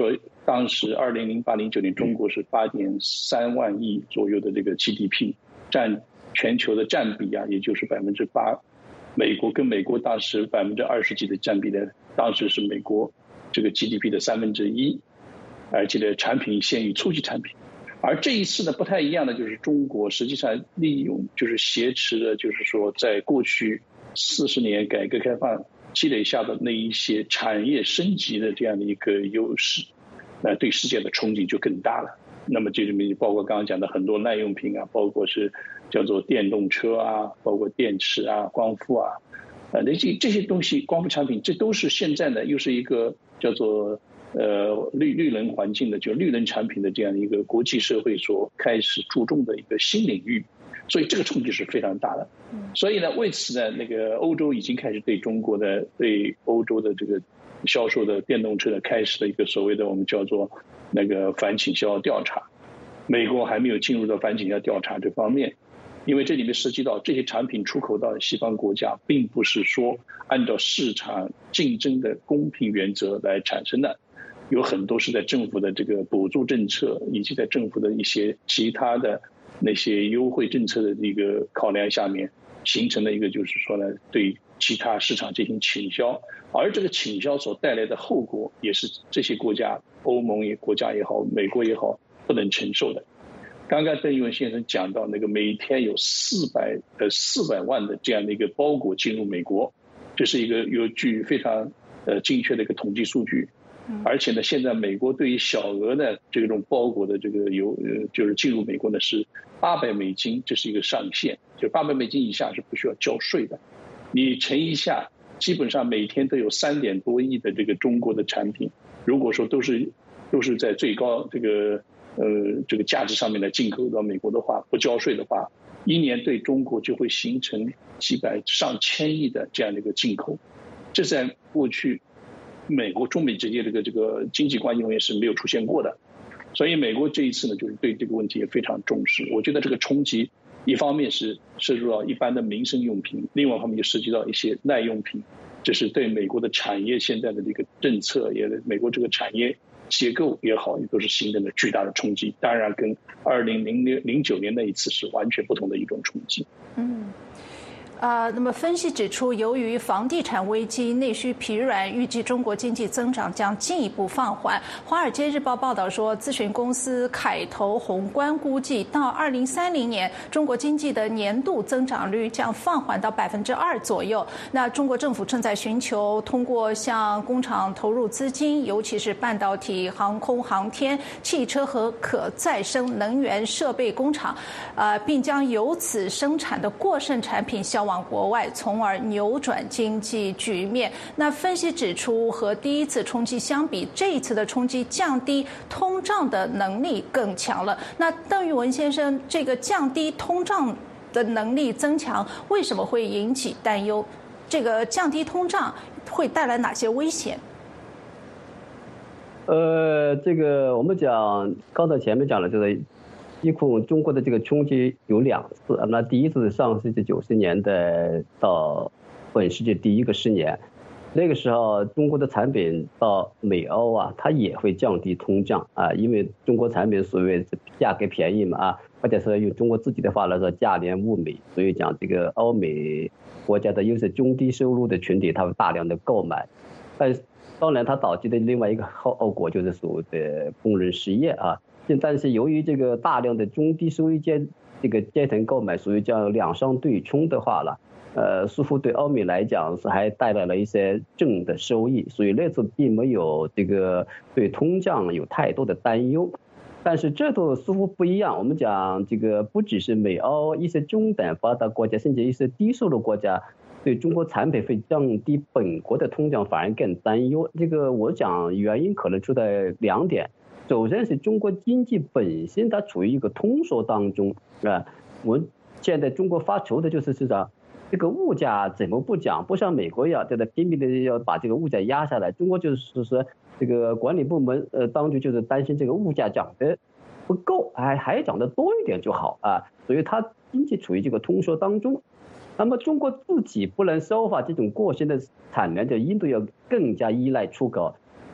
当时二零零八零九年中国是八点三万亿左右的这个 G D P， 占全球的占比啊，也就是百分之八。美国跟美国当时百分之二十几的占比呢，当时是美国这个 G D P 的三分之一，而且呢产品限于初级产品。而这一次呢不太一样的就是中国实际上利用就是挟持了就是说在过去四十年改革开放积累下的那一些产业升级的这样的一个优势，那对世界的冲击就更大了。那么这里面包括刚刚讲的很多耐用品啊，包括是叫做电动车啊，包括电池啊、光伏啊，呃，这些这些东西，光伏产品，这都是现在呢又是一个叫做呃绿绿能环境的，就绿能产品的这样的一个国际社会所开始注重的一个新领域，所以这个冲击是非常大的。所以呢，为此呢，那个欧洲已经开始对中国的、对欧洲的这个销售的电动车的开始了一个所谓的我们叫做那个反倾销调查。美国还没有进入到反倾销调查这方面，因为这里面涉及到这些产品出口到西方国家，并不是说按照市场竞争的公平原则来产生的，有很多是在政府的这个补助政策以及在政府的一些其他的那些优惠政策的一个考量下面形成的一个就是说呢对其他市场进行倾销，而这个倾销所带来的后果也是这些国家欧盟也国家也好美国也好不能承受的。刚刚邓一文先生讲到那个每天有四百呃四百万的这样的一个包裹进入美国，这是一个有具非常呃精确的一个统计数据。而且呢，现在美国对于小额的这种包裹的这个有呃，就是进入美国呢是八百美金，这是一个上限，就八百美金以下是不需要交税的。你乘一下，基本上每天都有三点多亿的这个中国的产品，如果说都是都是在最高这个呃这个价值上面来进口到美国的话，不交税的话，一年对中国就会形成几百上千亿的这样的一个进口，这在过去美国中美之间这个这个经济关系中也是没有出现过的，所以美国这一次呢，就是对这个问题也非常重视。我觉得这个冲击，一方面是涉及到一般的民生用品，另外一方面就涉及到一些耐用品，这是对美国的产业现在的这个政策，也美国这个产业结构也好，也都是形成了巨大的冲击。当然，跟二零零六零九年那一次是完全不同的一种冲击。嗯。 呃，那么分析指出，由于房地产危机、内需疲软，预计中国经济增长将进一步放缓。《华尔街日报》报道说，咨询公司凯投宏观估计，到二零三零年，中国经济的年度增长率将放缓到百分之二左右。那中国政府正在寻求通过向工厂投入资金，尤其是半导体、航空航天、汽车和可再生能源设备工厂，呃，并将由此生产的过剩产品销往国外，从而扭转经济局面。那分析指出，和第一次冲击相比，这一次的冲击降低通胀的能力更强了。那邓玉文先生，这个降低通胀的能力增强，为什么会引起担忧？这个降低通胀会带来哪些危险？ 呃，这个我们讲，刚才前面讲了，就是一共中国的这个冲击有两次，那第一次是上世纪九十年代到本世纪第一个十年，那个时候中国的产品到美欧啊，它也会降低通胀啊，因为中国产品所谓价格便宜嘛啊，或者说用中国自己的话来说价廉物美，所以讲这个欧美国家的又是中低收入的群体，他们大量的购买，但是当然它导致的另外一个后果就是所谓的工人失业啊。但是由于这个大量的中低收入阶这个阶层购买，属于叫两相对冲的话了，呃，似乎对欧美来讲是还带来了一些正的收益，所以那次并没有这个对通胀有太多的担忧。但是这都似乎不一样，我们讲这个不只是美欧一些中等发达国家，甚至一些低收入国家，对中国产品会降低本国的通胀反而更担忧。这个我讲原因可能出在两点。首先是中国经济本身它处于一个通缩当中啊，我现在中国发愁的就是市场这个物价怎么不涨，不像美国一样对的拼命的要把这个物价压下来，中国就是说这个管理部门呃当局就是担心这个物价涨得不够，还还涨得多一点就好啊，所以它经济处于这个通缩当中。那么中国自己不能消化这种过剩的产能，就印度要更加依赖出口。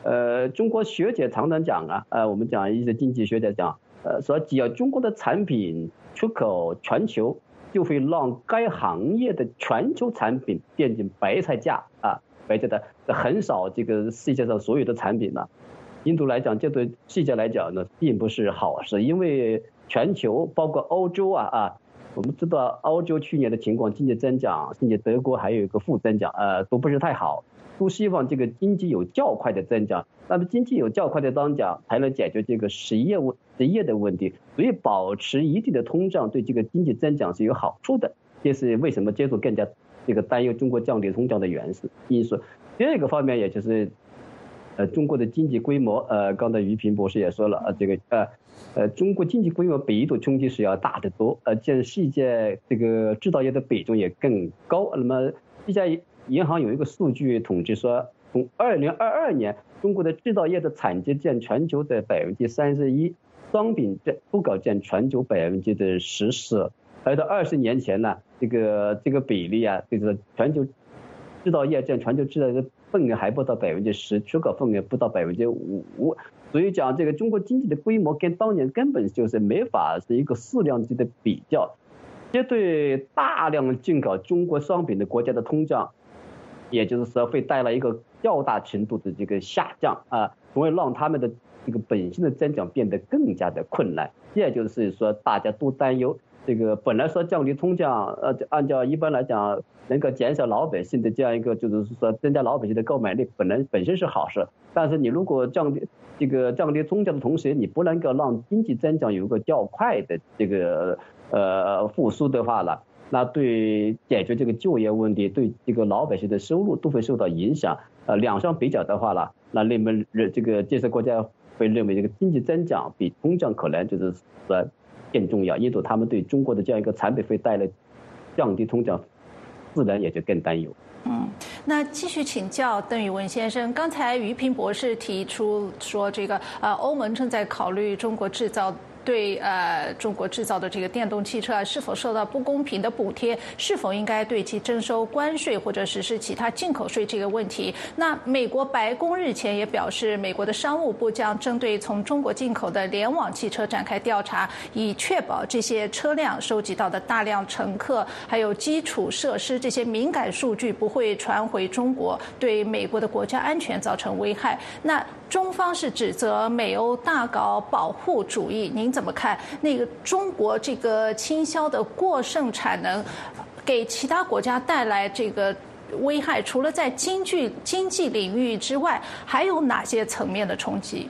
呃，中国学者常常讲啊，呃，我们讲一些经济学家讲，呃，说只要中国的产品出口全球，就会让该行业的全球产品变成白菜价啊，白菜的很少这个世界上所有的产品呢。印度来讲，这对世界来讲呢，并不是好事，因为全球包括欧洲啊啊，我们知道欧洲去年的情况，经济增长，甚至德国还有一个负增长，呃，都不是太好，都希望这个经济有较快的增长。那么经济有较快的增长，才能解决这个失业问失业的问题。所以保持一定的通胀对这个经济增长是有好处的，这是为什么接触更加这个担忧中国降低通胀的原因素。第二个方面，也就是呃中国的经济规模，呃，刚才于平博士也说了，呃，这个呃呃中国经济规模比度冲击是要大得多，呃，占世界这个制造业的比重也更高。那么世界银行有一个数据统计说，从二零二二年，中国的制造业的产值占全球的百分之三十一，商品出口占全球百分之的十四。而到二十年前呢，这个这个比例啊，这个全球制造业占全球制造业的份额还不到百分之十，出口份额不到百分之五。所以讲，这个中国经济的规模跟当年根本就是没法是一个数量级的比较，这对大量进口中国商品的国家的通胀，也就是说会带来一个较大程度的这个下降啊，从而让他们的这个本性的增长变得更加的困难。也就是说，大家都担忧这个本来说降低通胀，呃，按照一般来讲能够减少老百姓的这样一个，就是说增加老百姓的购买力，本来本身是好事。但是你如果降低这个降低通胀的同时，你不能够让经济增长有一个较快的这个呃复苏的话了，那对解决这个就业问题，对这个老百姓的收入都会受到影响。呃，两相比较的话了，那你们这个这些国家会认为这个经济增长比通胀可能就是说更重要，因此他们对中国的这样一个产品会带来降低通胀，自然也就更担忧。 嗯，那继续请教邓宇文先生，刚才于平博士提出说，这个呃，欧盟正在考虑中国制造。对呃中国制造的这个电动汽车啊，是否受到不公平的补贴，是否应该对其征收关税或者实施其他进口税这个问题？那美国白宫日前也表示，美国的商务部将针对从中国进口的联网汽车展开调查，以确保这些车辆收集到的大量乘客还有基础设施这些敏感数据不会传回中国，对美国的国家安全造成危害。那中方是指责美欧大搞保护主义，您怎么看？那个中国这个倾销的过剩产能，给其他国家带来这个危害，除了在经济经济领域之外，还有哪些层面的冲击？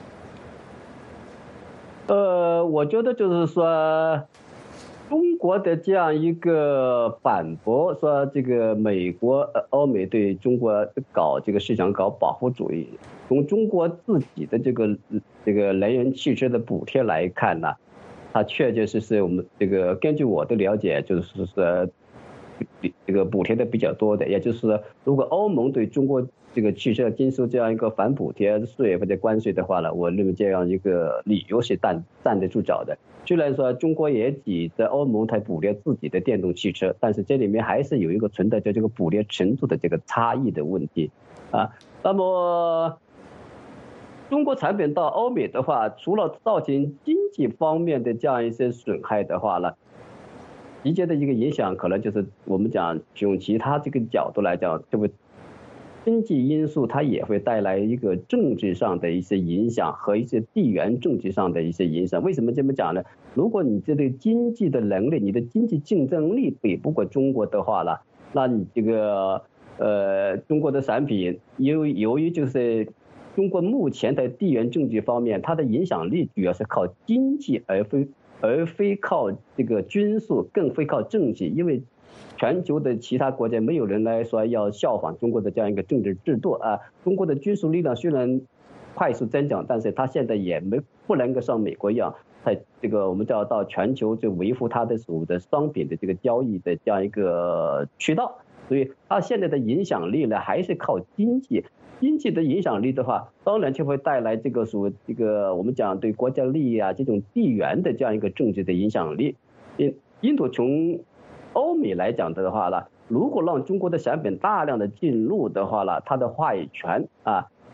呃，我觉得就是说，中国的这样一个反驳，说这个美国、欧美对中国搞这个市场搞保护主义，从中国自己的这个这个能源汽车的补贴来看呢，它确确实实我们这个根据我的了解，就是说这个补贴的比较多的，也就是说，如果欧盟对中国这个汽车征收这样一个反补贴税或者关税的话呢，我认为这样一个理由是站站得住脚的。虽然说中国也挤着欧盟才补贴自己的电动汽车，但是这里面还是有一个存在着这个补贴程度的这个差异的问题啊。那么中国产品到欧美的话，除了造成经济方面的这样一些损害的话呢，直接的一个影响可能就是我们讲从其他这个角度来讲，这个经济因素它也会带来一个政治上的一些影响和一些地缘政治上的一些影响。为什么这么讲呢？如果你这个经济的能力，你的经济竞争力比不过中国的话呢，那你这个呃中国的产品由由于就是中国目前在地缘政治方面，它的影响力主要是靠经济，而非而非靠这个军事，更非靠政治，因为全球的其他国家没有人来说要效仿中国的这样一个政治制度啊。中国的军事力量虽然快速增长，但是它现在也没不能够像美国一样，在这个我们叫到全球就维护它的所谓的商品的这个交易的这样一个渠道，所以它现在的影响力呢还是靠经济。经济的影响力的话，当然就会带来这个所谓这个我们讲对国家利益啊这种地缘的这样一个政治的影响力。印印度从欧美来讲的话呢，如果让中国的产品大量的进入的话呢，它的话语权啊，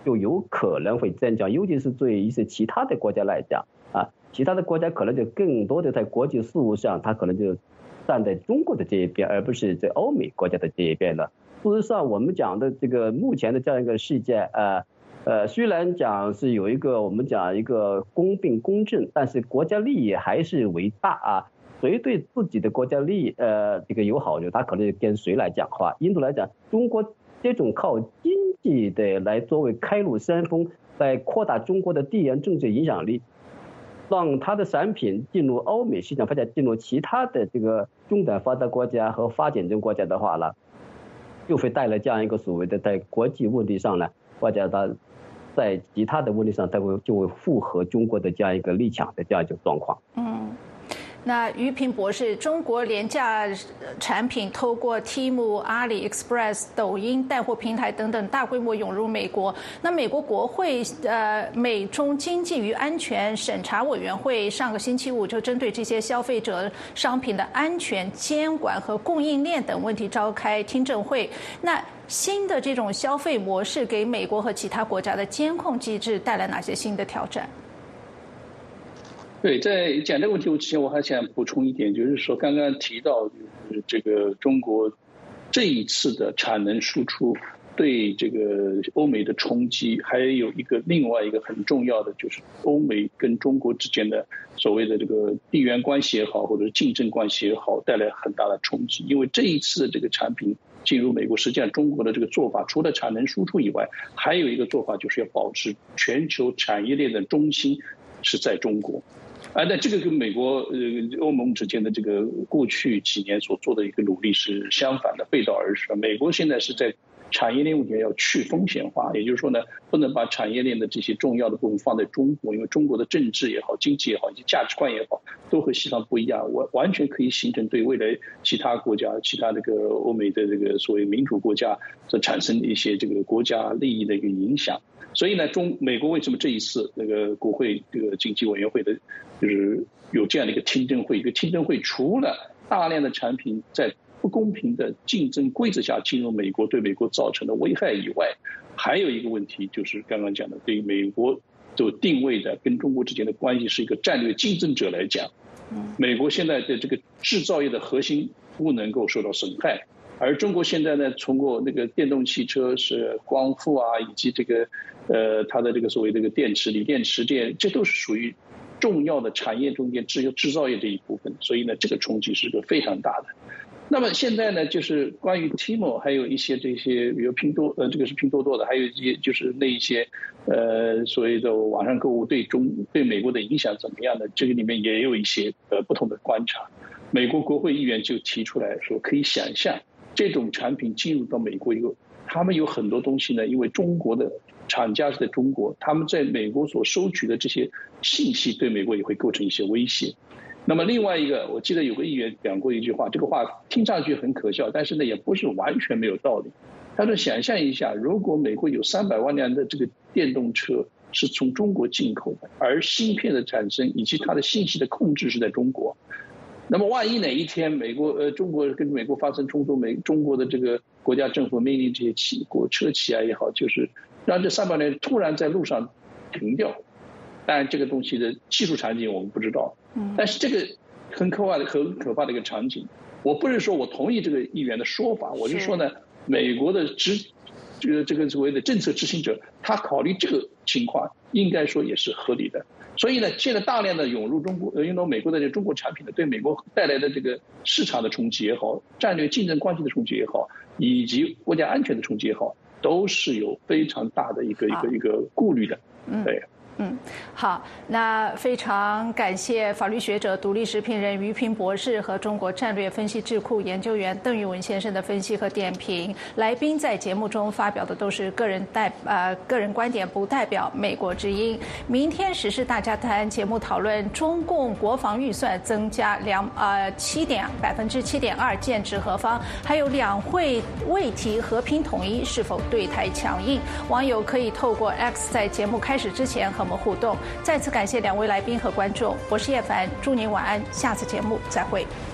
就有可能会增加，尤其是对于一些其他的国家来讲啊，其他的国家可能就更多的在国际事务上，它可能就站在中国的这一边，而不是在欧美国家的这一边了。事实上，我们讲的这个目前的这样一个事件，呃呃，虽然讲是有一个我们讲一个公平公正，但是国家利益还是为大啊。谁对自己的国家利益呃这个有好处，他可能跟谁来讲话。因此来讲，中国这种靠经济的来作为开路先锋，来扩大中国的地缘政治影响力，让它的产品进入欧美市场，或者进入其他的这个中等发达国家和发展中国家的话呢，就会带来这样一个所谓的在国际问题上呢，或者它在其他的问题上，它会就会符合中国的这样一个立场的这样一种状况。 嗯。那于平博士，中国廉价产品透过 Temu、AliExpress、抖音带货平台等等大规模涌入美国。那美国国会呃美中经济与安全审查委员会上个星期五就针对这些消费者商品的安全监管和供应链等问题召开听证会。那新的这种消费模式给美国和其他国家的监控机制带来哪些新的挑战？ 对，在讲这个问题之前，我还想补充一点，就是说刚刚提到，就是这个中国这一次的产能输出对这个欧美的冲击，还有一个另外一个很重要的，就是欧美跟中国之间的所谓的这个地缘关系也好，或者是竞争关系也好，带来很大的冲击。因为这一次这个产品进入美国，实际上中国的这个做法，除了产能输出以外，还有一个做法就是要保持全球产业链的中心是在中国。啊，那这个跟美国、呃、欧盟之间的这个过去几年所做的一个努力是相反的，背道而驰。美国现在是在产业链问题要去风险化，也就是说呢，不能把产业链的这些重要的部分放在中国，因为中国的政治也好、经济也好、以及价值观也好，都和西方不一样，完完全可以形成对未来其他国家、其他这个欧美的这个所谓民主国家所产生的一些这个国家利益的一个影响。所以呢，中美国为什么这一次那个国会这个经济委员会的，就是有这样的一个听证会？一个听证会除了大量的产品在不公平的竞争规则下进入美国，对美国造成的危害以外，还有一个问题就是刚刚讲的，对于美国就定位的跟中国之间的关系是一个战略竞争者来讲，美国现在的这个制造业的核心不能够受到损害。而中国现在呢，通过那个电动汽车是光伏啊，以及这个呃它的这个所谓这个电池、锂电池电，这都是属于重要的产业中间制制造业这一部分，所以呢，这个冲击是个非常大的。那么现在呢，就是关于 Temu 还有一些这些，比如拼多呃，这个是拼多多的，还有一些就是那一些呃所谓的网上购物对中对美国的影响怎么样的，这个里面也有一些呃不同的观察。美国国会议员就提出来说，可以想象这种产品进入到美国以后，他们有很多东西呢，因为中国的厂家是在中国，他们在美国所收取的这些信息对美国也会构成一些威胁。那么另外一个，我记得有个议员讲过一句话，这个话听上去很可笑，但是呢也不是完全没有道理。他说想象一下，如果美国有三百万辆的这个电动车是从中国进口的，而芯片的产生以及它的信息的控制是在中国，那么万一哪一天美国呃中国跟美国发生冲突，美中国的这个国家政府命令这些企国车企啊也好，就是让这三百辆突然在路上停掉。当然这个东西的技术场景我们不知道，但是这个很可怕的很可怕的一个场景。我不是说我同意这个议员的说法，我是说呢，美国的执这个这个所谓的政策执行者，他考虑这个情况应该说也是合理的。所以呢，现在大量的涌入中国，呃，涌入美国的这中国产品呢，对美国带来的这个市场的冲击也好，战略竞争关系的冲击也好，以及国家安全的冲击也好，都是有非常大的一个一个一个顾虑的。对。 嗯，好，那非常感谢法律学者、独立时评人于平博士和中国战略分析智库研究员邓玉文先生的分析和点评。来宾在节目中发表的都是个人代呃个人观点，不代表美国之音。明天时事大家谈节目讨论中共国防预算增加两呃七点百分之七点二，剑指何方？还有两会未提和平统一是否对台强硬？网友可以透过 X 在节目开始之前和我们互动。再次感谢两位来宾和观众，我是叶凡，祝您晚安，下次节目再会。